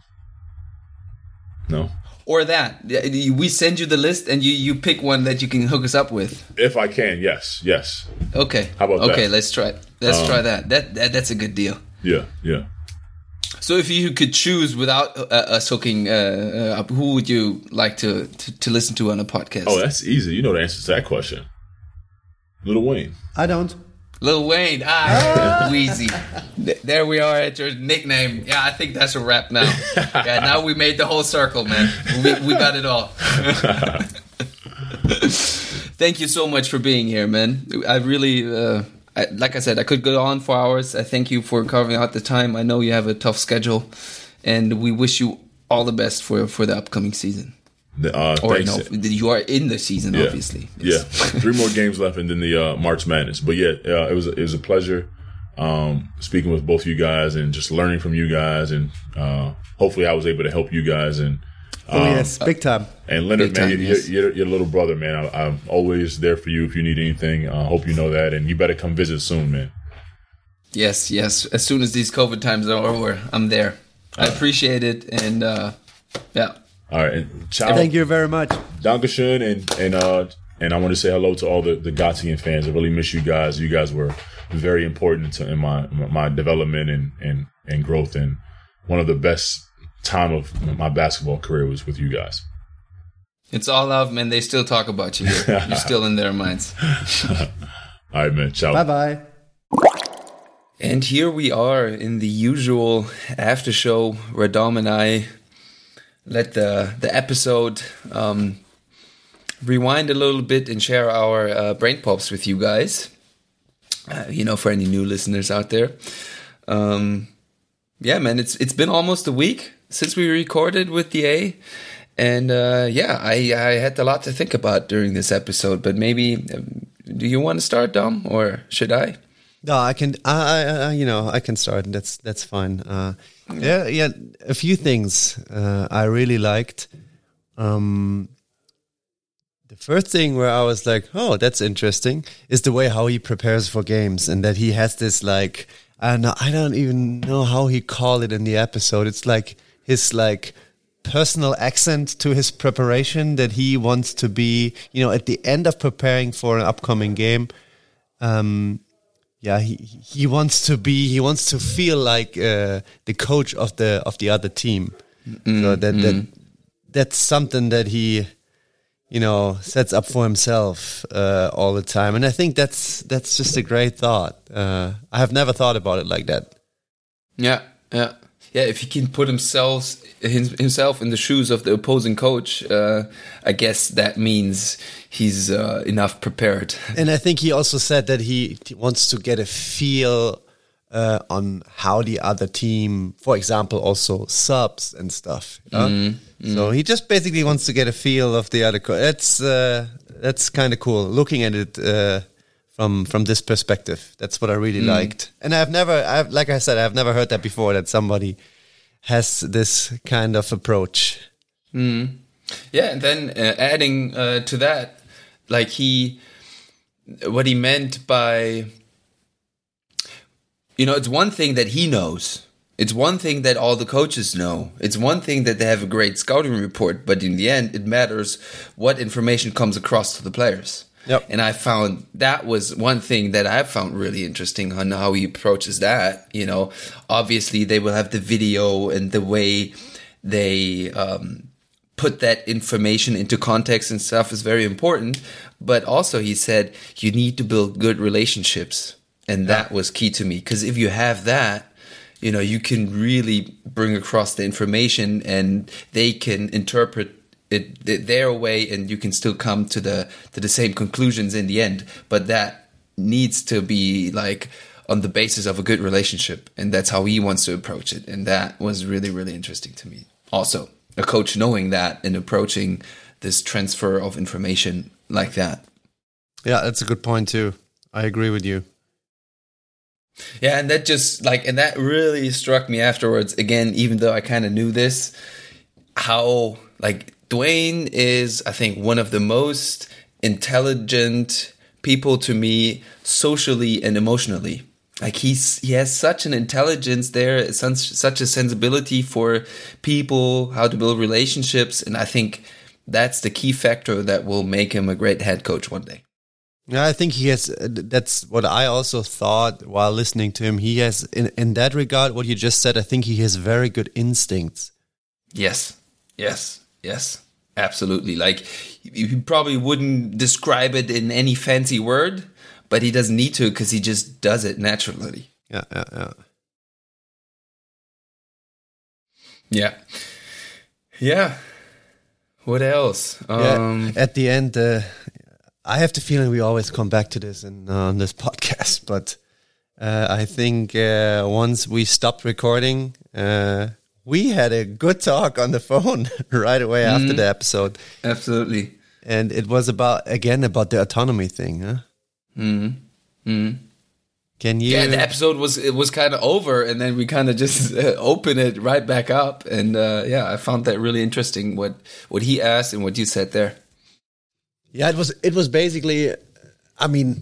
no. Or that we send you the list, and you you pick one that you can hook us up with. If I can, yes, yes. Okay. How about okay, that? Okay, let's try. Let's Um, try that. That that that's a good deal. Yeah, yeah. So if you could choose without uh, us hooking, uh, uh, who would you like to, to, to listen to on a podcast? Oh, that's easy. You know the answer to that question. Lil Wayne. I don't. Lil Wayne. Ah, Wheezy. Th- There we are at your nickname. Yeah, I think that's a wrap now. Yeah, now we made the whole circle, man. We, we got it all. Thank you so much for being here, man. I really... Uh, I, like I said, I could go on for hours. I thank you for carving out the time. I know you have a tough schedule, and we wish you all the best for, for the upcoming season. Uh, or thanks. no, you are in the season, Yeah. obviously. Yeah, Yes. three more games left, and then the uh, March Madness. But yeah, uh, it was a, it was a pleasure um, speaking with both you guys and just learning from you guys, and uh, hopefully I was able to help you guys. And Oh, um, yes, big time. And Leonard, Big man, time, you're, yes. you're, you're a little brother, man. I, I'm always there for you if you need anything. I uh, hope you know that, and you better come visit soon, man. Yes, yes. As soon as these COVID times are over, I'm there. I appreciate it, and uh, yeah. All right, and ciao. Thank you very much. Dankeschön, and and uh and I want to say hello to all the the Gothian fans. I really miss you guys. You guys were very important to, in my my development and and and growth. And one of the best time of my basketball career was with you guys. It's all love, man. They still talk about you. You're, you're still in their minds. All right, man. Ciao. Bye bye. And here we are in the usual after show where Dom and I let the the episode um, rewind a little bit and share our uh, brain pops with you guys. Uh, you know, for any new listeners out there. Um, yeah, man, it's it's been almost a week since we recorded with the A. And uh, yeah, I, I had a lot to think about during this episode. But maybe, um, do you want to start, Dom, or should I? No, I can. I, I, you know, I can start. That's that's fine. Uh, yeah, yeah. A few things uh, I really liked. Um, the first thing where I was like, "Oh, that's interesting," is the way how he prepares for games, and that he has this like, I don't know, I don't even know how he called it in the episode. It's like his like personal accent to his preparation that he wants to be. You know, at the end of preparing for an upcoming game. Um, Yeah, he he wants to be. He wants to feel like uh, the coach of the of the other team. Mm, so that mm. that that's something that he, you know, sets up for himself uh, all the time. And I think that's that's just a great thought. Uh, I have never thought about it like that. Yeah, yeah, yeah. If he can put himself himself in the shoes of the opposing coach, uh, I guess that means he's uh, enough prepared. And I think he also said that he wants to get a feel uh, on how the other team, for example, also subs and stuff. You know? mm, mm. So he just basically wants to get a feel of the other. Co- that's uh, that's kind of cool. Looking at it uh, from from this perspective, that's what I really mm. liked. And I've never, I've like I said, I've never heard that before. That somebody has this kind of approach. Mm. Yeah, and then uh, adding uh, to that, like he, what he meant by, you know, it's one thing that he knows. It's one thing that all the coaches know. It's one thing that they have a great scouting report, but in the end, it matters what information comes across to the players. Yep. And I found that was one thing that I found really interesting on how he approaches that. You know, obviously they will have the video and the way they um, put that information into context and stuff is very important. But also he said, you need to build good relationships. And that yeah. was key to me. Because if you have that, you know, you can really bring across the information and they can interpret it their way, and you can still come to the to the same conclusions in the end. But that needs to be like on the basis of a good relationship, and that's how he wants to approach it. And that was really, really interesting to me. Also, a coach knowing that and approaching this transfer of information like that. Yeah, that's a good point too. I agree with you. Yeah, and that just like, and that really struck me afterwards. Again, even though I kind of knew this, how like Dwayne is, I think, one of the most intelligent people to me, socially and emotionally. Like he's he has such an intelligence there, such such a sensibility for people, how to build relationships, and I think that's the key factor that will make him a great head coach one day. Yeah, I think he has. That's what I also thought while listening to him. He has, in in that regard, what you just said. I think he has very good instincts. Yes, yes, yes, absolutely. Like you probably wouldn't describe it in any fancy word, but he doesn't need to because he just does it naturally. Yeah, yeah, yeah. Yeah. Yeah. What else? Um, yeah, at the end, uh, I have the feeling we always come back to this in, uh, on this podcast, but uh, I think uh, once we stopped recording, uh, we had a good talk on the phone right away mm-hmm. after the episode. Absolutely. And it was about, again, about the autonomy thing, huh? Mm-hmm. Mm-hmm. Can you? Yeah, the episode was it was kind of over, and then we kind of just uh, open it right back up, and uh, yeah, I found that really interesting. What what he asked and what you said there. Yeah, it was it was basically, I mean,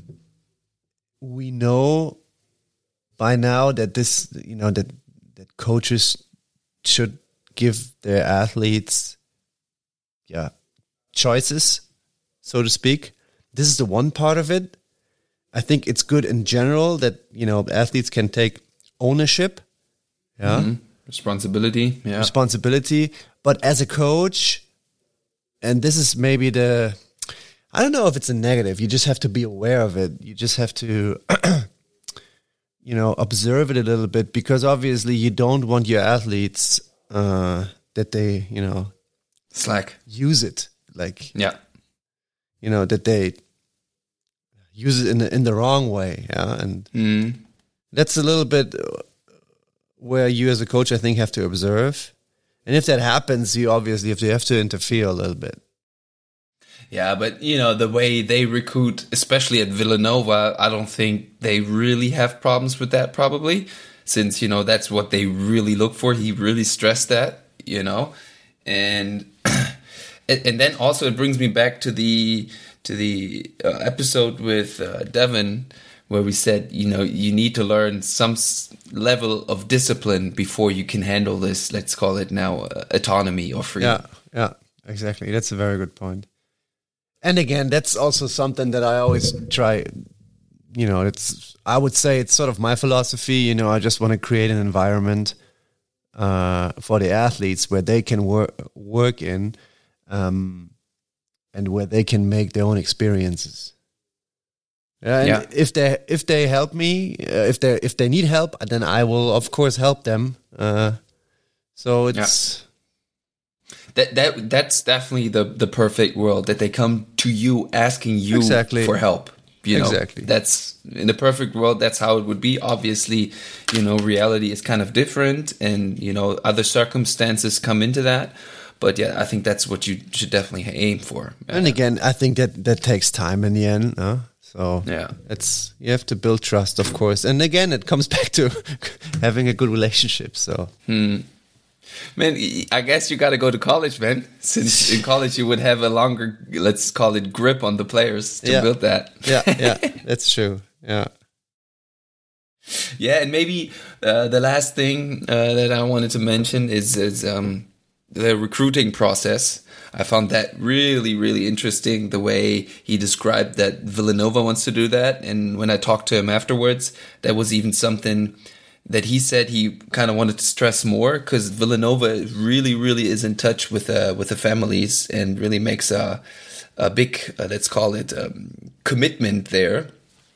we know by now that this, you know, that that coaches should give their athletes, yeah, choices, so to speak. This is the one part of it. I think it's good in general that, you know, athletes can take ownership. Yeah. Mm-hmm. Responsibility. Yeah. Responsibility. But as a coach, and this is maybe the, I don't know if it's a negative. You just have to be aware of it. You just have to, you know, observe it a little bit, because obviously you don't want your athletes uh, that they, you know, slack, use it. Like, yeah, you know, that they use it in the, in the wrong way. Yeah. And mm. that's a little bit where you as a coach, I think, have to observe. And if that happens, you obviously have to, have to interfere a little bit. Yeah, but, you know, the way they recruit, especially at Villanova, I don't think they really have problems with that, probably, since, you know, that's what they really look for. He really stressed that, you know, and and then also it brings me back to the to the uh, episode with uh, Devin, where we said, you know, you need to learn some s- level of discipline before you can handle this, let's call it now, uh, autonomy or freedom. Yeah, yeah, exactly. That's a very good point. And again, that's also something that I always try, you know, it's, I would say it's sort of my philosophy. You know, I just want to create an environment uh, for the athletes where they can work, work in, um, and where they can make their own experiences. Yeah, and yeah. if they if they help me, uh, if they if they need help, then I will of course help them. Uh, so it's yeah. that that that's definitely the the perfect world, that they come to you asking you exactly. for help. You know, exactly. That's in the perfect world. That's how it would be. Obviously, you know, reality is kind of different, and you know, other circumstances come into that. But yeah, I think that's what you should definitely aim for. And again, I think that that takes time in the end. Huh? So yeah, it's, you have to build trust, of course. And again, it comes back to having a good relationship. So, hmm. man, I guess you got to go to college, man. Since in college you would have a longer, let's call it, grip on the players to yeah. build that. yeah, yeah, that's true. Yeah. Yeah, and maybe uh, the last thing uh, that I wanted to mention is is um, the recruiting process. I found that really, really interesting, the way he described that Villanova wants to do that. And when I talked to him afterwards, that was even something that he said he kind of wanted to stress more, because Villanova really, really is in touch with uh, with the families and really makes a, a big, uh, let's call it, um, commitment there.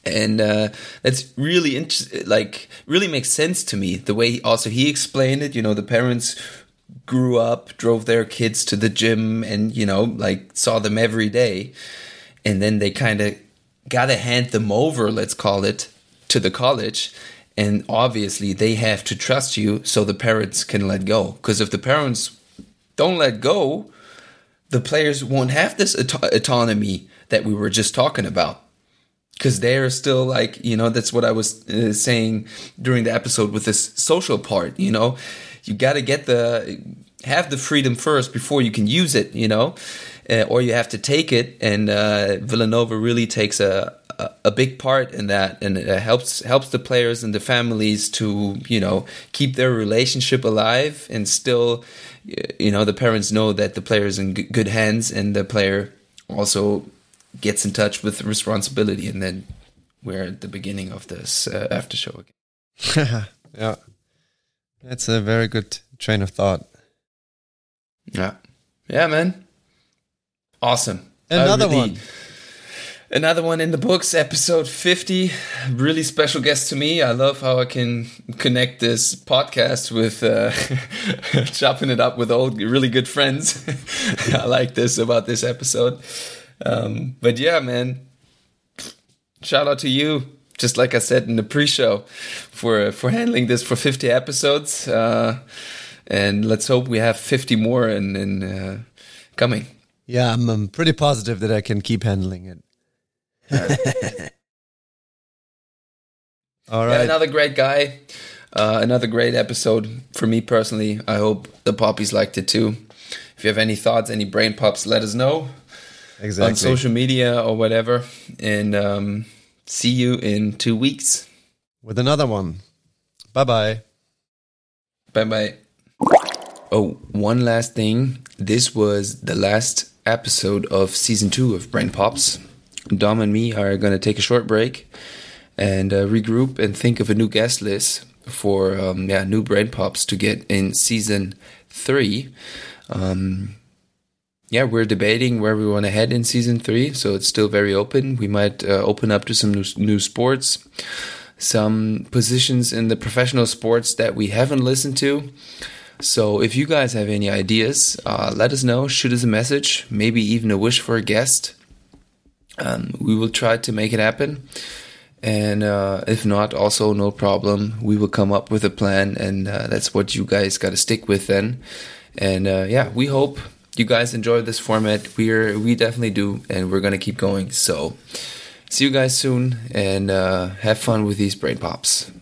And uh, that's really interesting, like, really makes sense to me. The way also he explained it, you know, the parents grew up, drove their kids to the gym and, you know, like saw them every day. And then they kind of got to hand them over, let's call it, to the college. And obviously they have to trust you so the parents can let go. Because if the parents don't let go, the players won't have this auto- autonomy that we were just talking about. Because they're still like, you know, that's what I was uh, saying during the episode with this social part, you know. You got to get the, have the freedom first before you can use it, you know. Uh, or you have to take it. And uh, Villanova really takes a, a, a big part in that. And it helps, helps the players and the families to, you know, keep their relationship alive. And still, you know, the parents know that the player is in g- good hands. And the player also gets in touch with responsibility, and then we're at the beginning of this uh, after show again. Yeah, that's a very good train of thought. Yeah, yeah, man, awesome. Another uh, really, one, another one in the books. Episode fifty, really special guest to me. I love how I can connect this podcast with uh, chopping it up with old, really good friends. I like this about this episode. Um, but yeah, man, shout out to you. Just like I said in the pre-show, for for handling this for fifty episodes, uh, and let's hope we have fifty more in, in uh, coming. Yeah, I'm, I'm pretty positive that I can keep handling it. All right, yeah, another great guy, uh, another great episode for me personally. I hope the poppies liked it too. If you have any thoughts, any brain pops, let us know. Exactly. On social media or whatever. And um, see you in two weeks. With another one. Bye-bye. Bye-bye. Oh, one last thing. This was the last episode of season two of Brain Pops. Dom and me are going to take a short break and uh, regroup and think of a new guest list for um, yeah, new Brain Pops to get in season three. Um... Yeah, we're debating where we want to head in season three, so it's still very open. We might uh, open up to some new, new sports, some positions in the professional sports that we haven't listened to. So if you guys have any ideas, uh, let us know. Shoot us a message, maybe even a wish for a guest. Um, we will try to make it happen. And uh, if not, also no problem. We will come up with a plan, and uh, that's what you guys got to stick with then. And uh, yeah, we hope you guys enjoy this format. We're we definitely do, and we're gonna keep going. So see you guys soon, and uh, have fun with these brain pops.